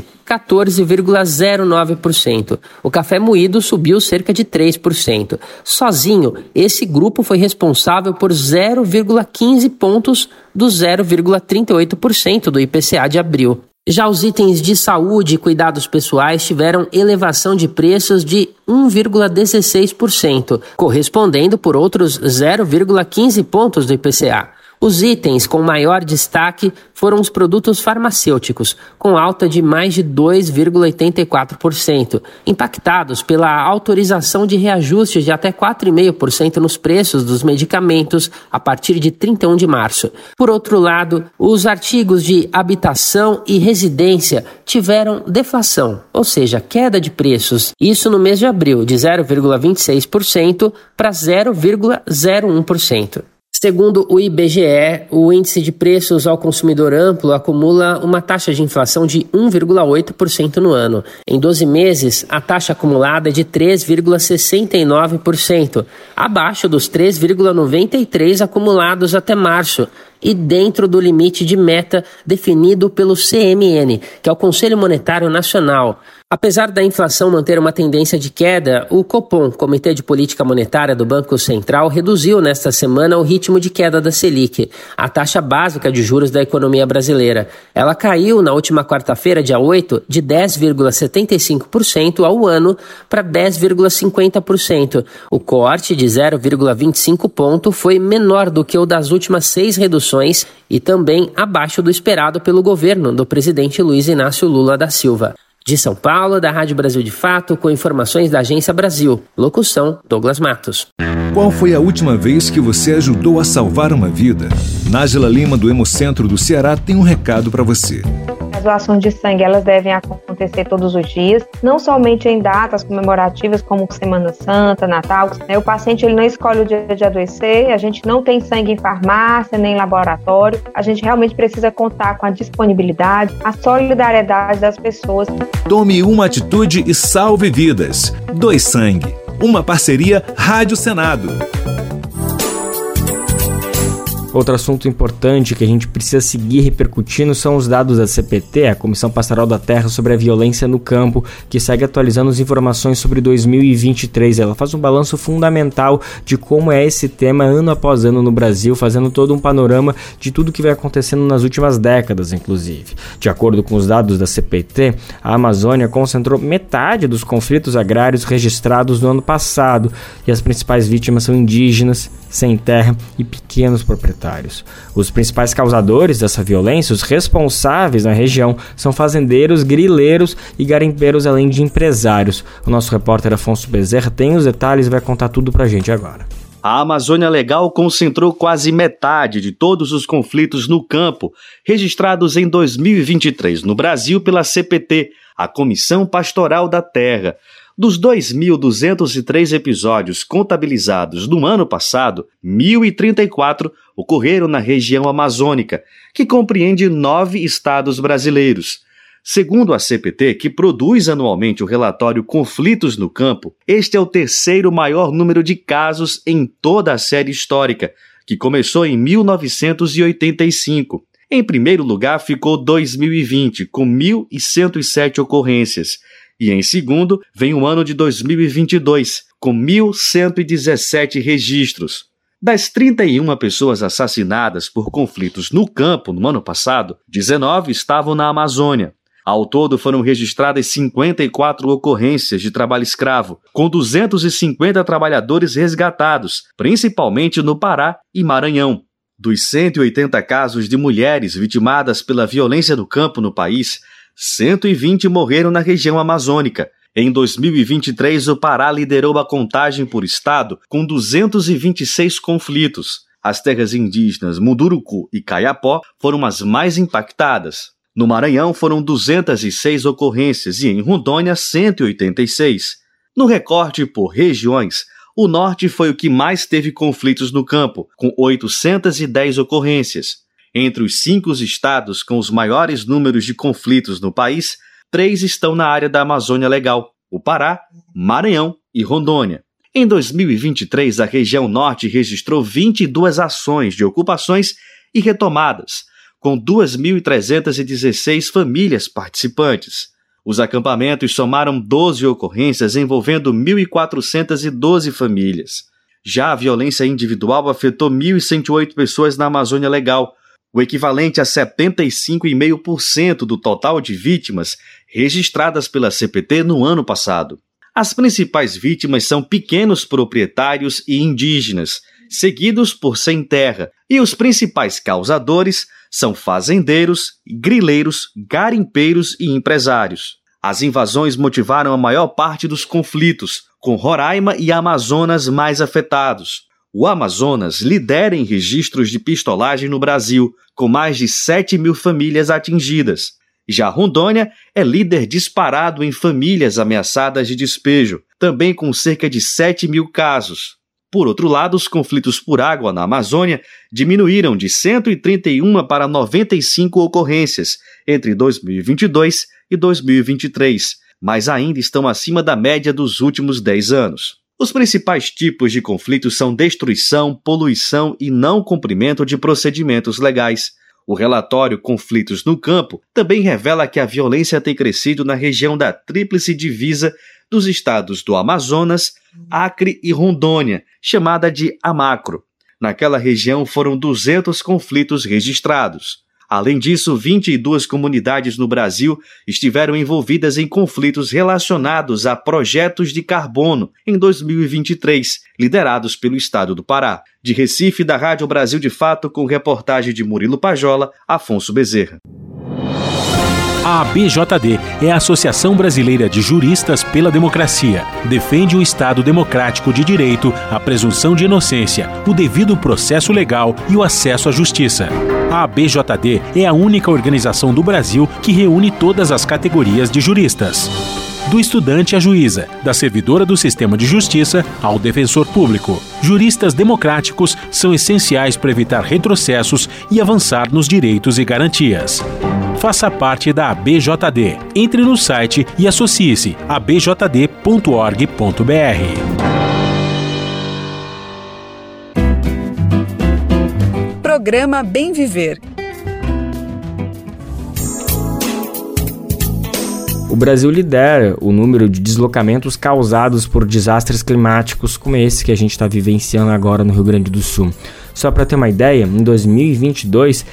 Speaker 8: 14,09%. O café moído subiu cerca de 3%. Sozinho, esse grupo foi responsável por 0,15 pontos do 0,38% do IPCA de abril. Já os itens de saúde e cuidados pessoais tiveram elevação de preços de 1,16%, correspondendo por outros 0,15 pontos do IPCA. Os itens com maior destaque foram os produtos farmacêuticos, com alta de mais de 2,84%, impactados pela autorização de reajustes de até 4,5% nos preços dos medicamentos a partir de 31 de março. Por outro lado, os artigos de habitação e residência tiveram deflação, ou seja, queda de preços, isso no mês de abril, de 0,26% para 0,01%. Segundo o IBGE, o índice de preços ao consumidor amplo acumula uma taxa de inflação de 1,8% no ano. Em 12 meses, a taxa acumulada é de 3,69%, abaixo dos 3,93% acumulados até março. e dentro do limite de meta definido pelo CMN, que é o Conselho Monetário Nacional. Apesar da inflação manter uma tendência de queda, o Copom, Comitê de Política Monetária do Banco Central, reduziu nesta semana o ritmo de queda da Selic, a taxa básica de juros da economia brasileira. Ela caiu na última quarta-feira, dia 8, de 10,75% ao ano para 10,50%. O corte de 0,25 ponto foi menor do que o das últimas 6 reduções e também abaixo do esperado pelo governo do presidente Luiz Inácio Lula da Silva. De São Paulo, da Rádio Brasil de Fato, com informações da Agência Brasil. Locução, Douglas Matos.
Speaker 12: Qual foi a última vez que você ajudou a salvar uma vida? Nájila Lima, do Hemocentro do Ceará, tem um recado para você.
Speaker 13: As doações de sangue, elas devem acontecer todos os dias, não somente em datas comemorativas como Semana Santa, Natal. O paciente ele não escolhe o dia de adoecer, a gente não tem sangue em farmácia, nem em laboratório. A gente realmente precisa contar com a disponibilidade, a solidariedade das pessoas.
Speaker 12: Tome uma atitude e salve vidas. Doe sangue. Uma parceria Rádio Senado.
Speaker 2: Outro assunto importante que a gente precisa seguir repercutindo são os dados da CPT, a Comissão Pastoral da Terra, sobre a violência no campo, que segue atualizando as informações sobre 2023. Ela faz um balanço fundamental de como é esse tema ano após ano no Brasil, fazendo todo um panorama de tudo que vem acontecendo nas últimas décadas, inclusive. De acordo com os dados da CPT, a Amazônia concentrou metade dos conflitos agrários registrados no ano passado, e as principais vítimas são indígenas, sem terra e pequenos proprietários. Os principais causadores dessa violência, os responsáveis na região, são fazendeiros, grileiros e garimpeiros, além de empresários. O nosso repórter Afonso Bezerra tem os detalhes e vai contar tudo pra gente agora.
Speaker 14: A Amazônia Legal concentrou quase metade de todos os conflitos no campo registrados em 2023 no Brasil pela CPT, a Comissão Pastoral da Terra. Dos 2.203 episódios contabilizados no ano passado, 1.034 ocorreram na região amazônica, que compreende 9 estados brasileiros. Segundo a CPT, que produz anualmente o relatório Conflitos no Campo, este é o terceiro maior número de casos em toda a série histórica, que começou em 1985. Em primeiro lugar ficou 2020, com 1.107 ocorrências. E em segundo, vem o ano de 2022, com 1.117 registros. Das 31 pessoas assassinadas por conflitos no campo no ano passado, 19 estavam na Amazônia. Ao todo, foram registradas 54 ocorrências de trabalho escravo, com 250 trabalhadores resgatados, principalmente no Pará e Maranhão. Dos 180 casos de mulheres vitimadas pela violência no campo no país, 120 morreram na região amazônica. Em 2023, o Pará liderou a contagem por estado com 226 conflitos. As terras indígenas Munduruku e Caiapó foram as mais impactadas. No Maranhão foram 206 ocorrências e em Rondônia 186. No recorte por regiões, o norte foi o que mais teve conflitos no campo, com 810 ocorrências. Entre os 5 estados com os maiores números de conflitos no país, 3 estão na área da Amazônia Legal: o Pará, Maranhão e Rondônia. Em 2023, a região norte registrou 22 ações de ocupações e retomadas, com 2.316 famílias participantes. Os acampamentos somaram 12 ocorrências envolvendo 1.412 famílias. Já a violência individual afetou 1.108 pessoas na Amazônia Legal, o equivalente a 75,5% do total de vítimas registradas pela CPT no ano passado. As principais vítimas são pequenos proprietários e indígenas, seguidos por sem terra, e os principais causadores são fazendeiros, grileiros, garimpeiros e empresários. As invasões motivaram a maior parte dos conflitos, com Roraima e Amazonas mais afetados. O Amazonas lidera em registros de pistolagem no Brasil, com mais de 7.000 famílias atingidas. Já Rondônia é líder disparado em famílias ameaçadas de despejo, também com cerca de 7.000 casos. Por outro lado, os conflitos por água na Amazônia diminuíram de 131 para 95 ocorrências entre 2022 e 2023, mas ainda estão acima da média dos últimos 10 anos. Os principais tipos de conflitos são destruição, poluição e não cumprimento de procedimentos legais. O relatório Conflitos no Campo também revela que a violência tem crescido na região da tríplice divisa dos estados do Amazonas, Acre e Rondônia, chamada de Amacro. Naquela região foram 200 conflitos registrados. Além disso, 22 comunidades no Brasil estiveram envolvidas em conflitos relacionados a projetos de carbono em 2023, liderados pelo estado do Pará. De Recife, da Rádio Brasil de Fato, com reportagem de Murilo Pajola, Afonso Bezerra.
Speaker 4: A ABJD é a Associação Brasileira de Juristas pela Democracia. Defende o Estado democrático de direito, a presunção de inocência, o devido processo legal e o acesso à justiça. A ABJD é a única organização do Brasil que reúne todas as categorias de juristas. Do estudante à juíza, da servidora do sistema de justiça ao defensor público. Juristas democráticos são essenciais para evitar retrocessos e avançar nos direitos e garantias. Faça parte da ABJD. Entre no site e associe-se a abjd.org.br.
Speaker 1: Programa Bem Viver.
Speaker 2: O Brasil lidera o número de deslocamentos causados por desastres climáticos como esse que a gente está vivenciando agora no Rio Grande do Sul. Só para ter uma ideia, em 2022,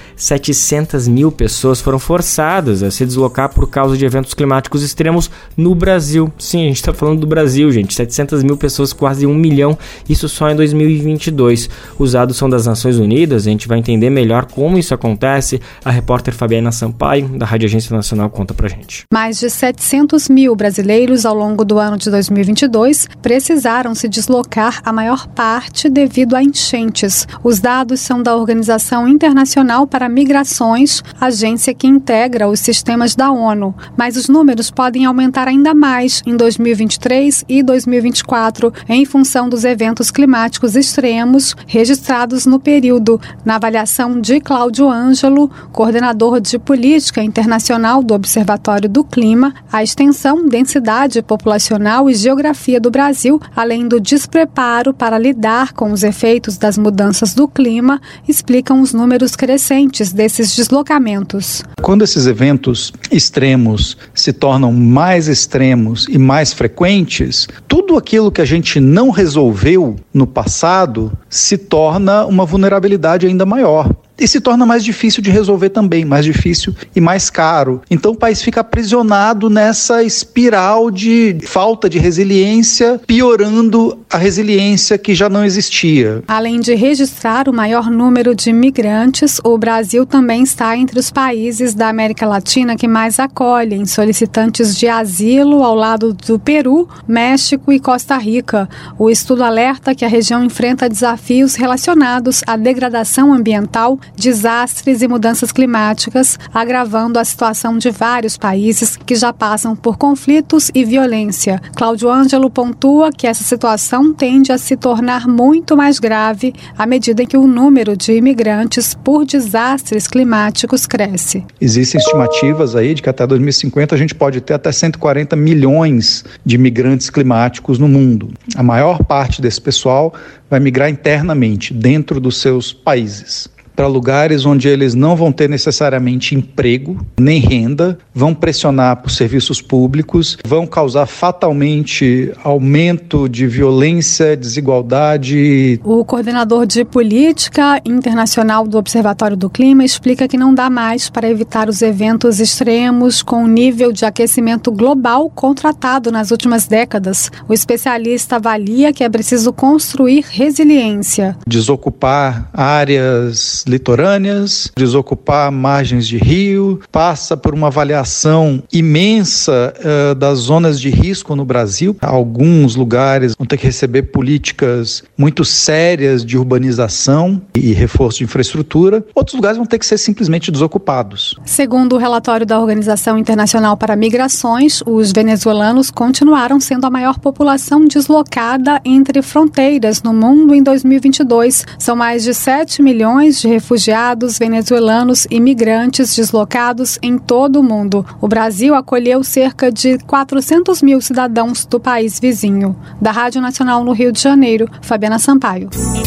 Speaker 2: 700 mil pessoas foram forçadas a se deslocar por causa de eventos climáticos extremos no Brasil. Sim, a gente está falando do Brasil, gente. 700 mil pessoas, quase 1 milhão, isso só em 2022. Os dados são das Nações Unidas, a gente vai entender melhor como isso acontece. A repórter Fabiana Sampaio, da Rádio Agência Nacional, conta pra gente.
Speaker 15: Mais de 700 mil brasileiros ao longo do ano de 2022 precisaram se deslocar, a maior parte devido a enchentes. Os dados são da Organização Internacional para Migrações, agência que integra os sistemas da ONU, mas os números podem aumentar ainda mais em 2023 e 2024 em função dos eventos climáticos extremos registrados no período. Na avaliação de Cláudio Ângelo, coordenador de Política Internacional do Observatório do Clima, a extensão, densidade populacional e geografia do Brasil, além do despreparo para lidar com os efeitos das mudanças do clima, explicam os números crescentes desses deslocamentos.
Speaker 16: Quando esses eventos extremos se tornam mais extremos e mais frequentes, tudo aquilo que a gente não resolveu no passado se torna uma vulnerabilidade ainda maior. E se torna mais difícil de resolver também, mais difícil e mais caro. Então o país fica aprisionado nessa espiral de falta de resiliência, piorando a resiliência que já não existia.
Speaker 15: Além de registrar o maior número de migrantes, o Brasil também está entre os países da América Latina que mais acolhem solicitantes de asilo, ao lado do Peru, México e Costa Rica. O estudo alerta que a região enfrenta desafios relacionados à degradação ambiental, desastres e mudanças climáticas, agravando a situação de vários países que já passam por conflitos e violência. Cláudio Ângelo pontua que essa situação tende a se tornar muito mais grave à medida que o número de imigrantes por desastres climáticos cresce.
Speaker 16: Existem estimativas aí de que até 2050 a gente pode ter até 140 milhões de imigrantes climáticos no mundo. A maior parte desse pessoal vai migrar internamente, dentro dos seus países, para lugares onde eles não vão ter necessariamente emprego, nem renda, vão pressionar por serviços públicos, vão causar fatalmente aumento de violência, desigualdade.
Speaker 15: O coordenador de Política Internacional do Observatório do Clima explica que não dá mais para evitar os eventos extremos com o nível de aquecimento global contratado nas últimas décadas. O especialista avalia que é preciso construir resiliência.
Speaker 16: Desocupar áreas litorâneas, desocupar margens de rio, passa por uma avaliação imensa das zonas de risco no Brasil. Alguns lugares vão ter que receber políticas muito sérias de urbanização e reforço de infraestrutura. Outros lugares vão ter que ser simplesmente desocupados.
Speaker 15: Segundo o relatório da Organização Internacional para Migrações, os venezuelanos continuaram sendo a maior população deslocada entre fronteiras no mundo em 2022. São mais de 7 milhões de refugiados venezuelanos e migrantes deslocados em todo o mundo. O Brasil acolheu cerca de 400 mil cidadãos do país vizinho. Da Rádio Nacional no Rio de Janeiro, Fabiana Sampaio.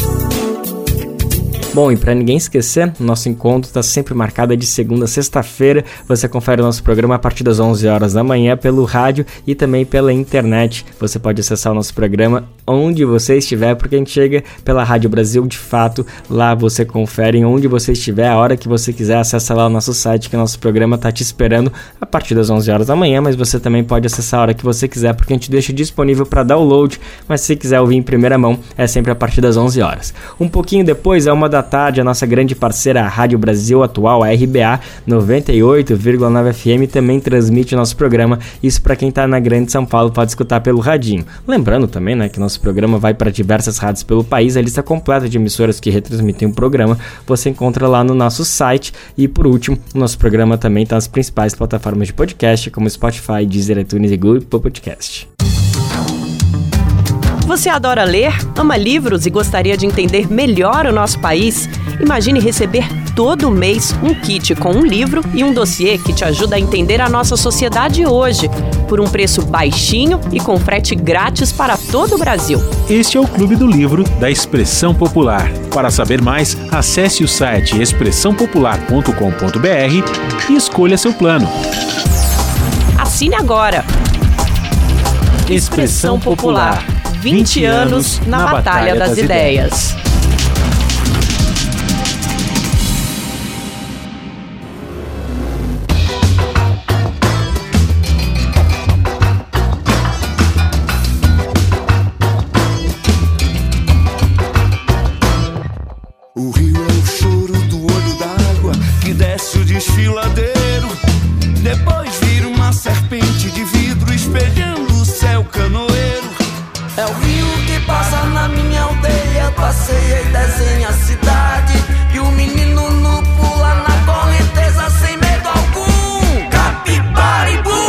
Speaker 2: Bom, e para ninguém esquecer, nosso encontro está sempre marcado de segunda a sexta-feira. Você confere o nosso programa a partir das 11 horas da manhã pelo rádio e também pela internet. Você pode acessar o nosso programa onde você estiver, porque a gente chega pela Rádio Brasil de Fato. Lá você confere onde você estiver, a hora que você quiser. Acessa lá o nosso site, que o nosso programa está te esperando a partir das 11 horas da manhã, mas você também pode acessar a hora que você quiser, porque a gente deixa disponível para download, mas se quiser ouvir em primeira mão, é sempre a partir das 11 horas. Um pouquinho depois, é 1 da tarde, a nossa grande parceira, a Rádio Brasil Atual, a RBA 98,9 FM, também transmite o nosso programa. Isso para quem está na Grande São Paulo pode escutar pelo radinho. Lembrando também, né, que nosso programa vai para diversas rádios pelo país. A lista completa de emissoras que retransmitem o programa você encontra lá no nosso site. E por último, o nosso programa também está nas principais plataformas de podcast, como Spotify, Deezer, iTunes e Google Podcast.
Speaker 6: Você adora ler, ama livros e gostaria de entender melhor o nosso país? Imagine receber todo mês um kit com um livro e um dossiê que te ajuda a entender a nossa sociedade hoje, por um preço baixinho e com frete grátis para todo o Brasil.
Speaker 4: Este é o Clube do Livro da Expressão Popular. Para saber mais, acesse o site expressãopopular.com.br e escolha seu plano.
Speaker 6: Assine agora! Expressão Popular. 20 anos na Batalha das Ideias.
Speaker 17: O rio é o choro do olho d'água que desce o desfiladeiro. Depois vira uma serpente de vidro espelhando o céu canoeiro. É o rio que passa na minha aldeia, passeia e desenha a cidade. E o menino nu pula na correnteza sem medo algum. Capibaribu!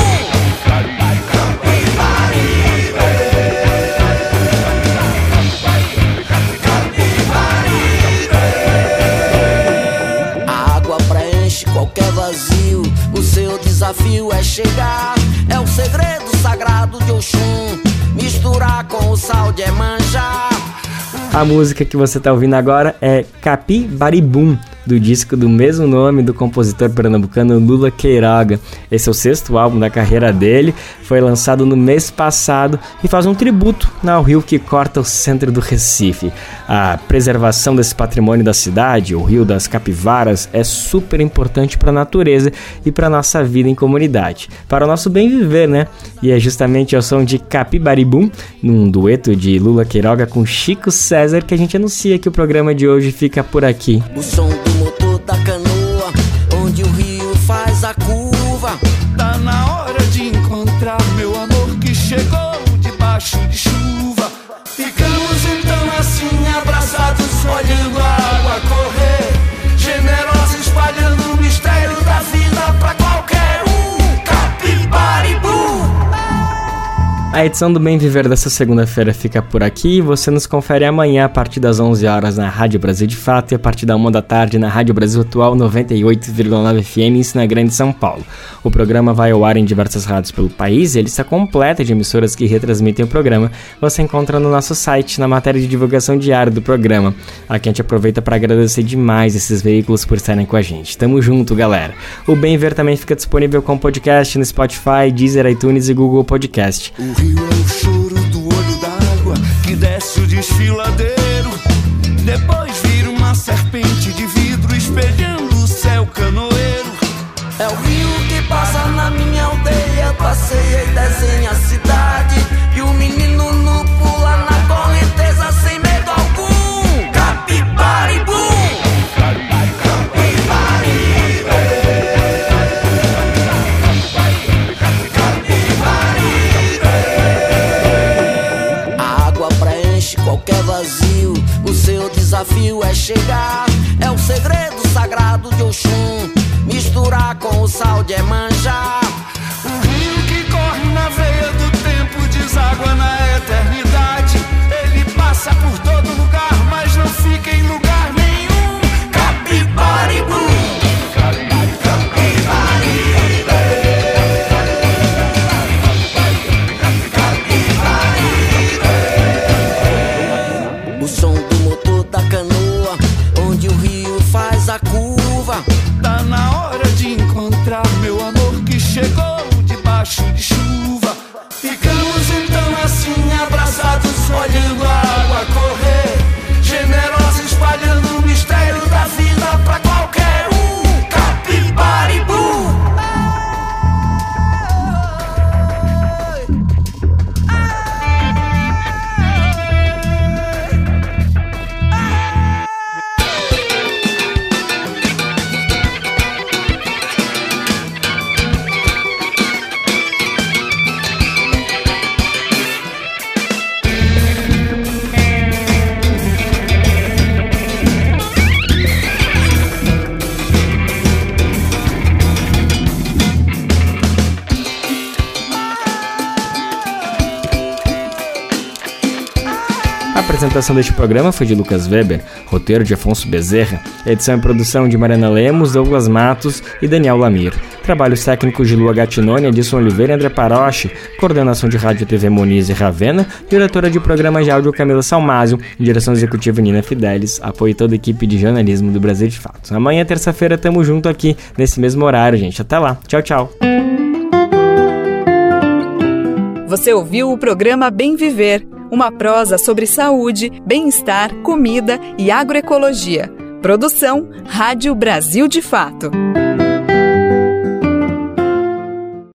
Speaker 17: A água preenche qualquer vazio. O seu desafio é chegar. É o segredo sagrado de Oxum. Misturar com o sal de Emanjá.
Speaker 2: A música que você está ouvindo agora é Capibaribum, do disco do mesmo nome do compositor pernambucano Lula Queiroga. Esse é o 6º álbum da carreira dele, foi lançado no mês passado e faz um tributo ao rio que corta o centro do Recife. A preservação desse patrimônio da cidade, o Rio das Capivaras, é super importante para a natureza e para a nossa vida em comunidade, para o nosso bem viver, né? E é justamente ao som de Capibaribum, num dueto de Lula Queiroga com Chico César, que a gente anuncia que o programa de hoje fica por aqui.
Speaker 17: O som do motor da canoa, onde o rio faz a curva. Tá na hora de encontrar meu amor que chegou debaixo de chuva. Ficamos então assim abraçados, olhando a água correr, generosa espalhando o mistério da vida pra qualquer um. Capibaribu!
Speaker 2: A edição do Bem Viver dessa segunda-feira fica por aqui. Você nos confere amanhã a partir das 11 horas na Rádio Brasil de Fato e a partir da 1 da tarde na Rádio Brasil Atual 98,9 FM, isso na Grande São Paulo. O programa vai ao ar em diversas rádios pelo país e a lista completa de emissoras que retransmitem o programa você encontra no nosso site, na matéria de divulgação diária do programa. Aqui a gente aproveita para agradecer demais esses veículos por estarem com a gente. Tamo junto, galera. O Bem Ver também fica disponível com podcast no Spotify, Deezer, iTunes e Google Podcast.
Speaker 17: O rio é o choro do olho d'água que desce o desfiladeiro. Depois vira uma serpente de vidro espelhando o céu canoeiro. É o rio que passa na minha aldeia, passeia e desenha a cidade. E o menino nu pula na correnteza sem medo algum. Capibaribu! Qualquer vazio, o seu desafio é chegar. É o segredo sagrado de Oxum, misturar com o sal de chegou debaixo de chuva. Ficamos então assim abraçados, olhando a água correr, generosa espalhando o mistério da vida pra qualquer um. Capibaribu.
Speaker 2: A apresentação deste programa foi de Lucas Weber, roteiro de Afonso Bezerra, edição e produção de Mariana Lemos, Douglas Matos e Daniel Lamir. Trabalhos técnicos de Lua Gattinoni, Edson Oliveira e André Paroche, coordenação de rádio e TV Moniz e Ravena, diretora de programa de áudio Camila Salmásio, direção executiva Nina Fidelis, apoio toda a equipe de jornalismo do Brasil de Fato. Amanhã, terça-feira, tamo junto aqui, nesse mesmo horário, gente. Até lá. Tchau, tchau.
Speaker 1: Você ouviu o programa Bem Viver, uma prosa sobre saúde, bem-estar, comida e agroecologia. Produção Rádio Brasil de Fato.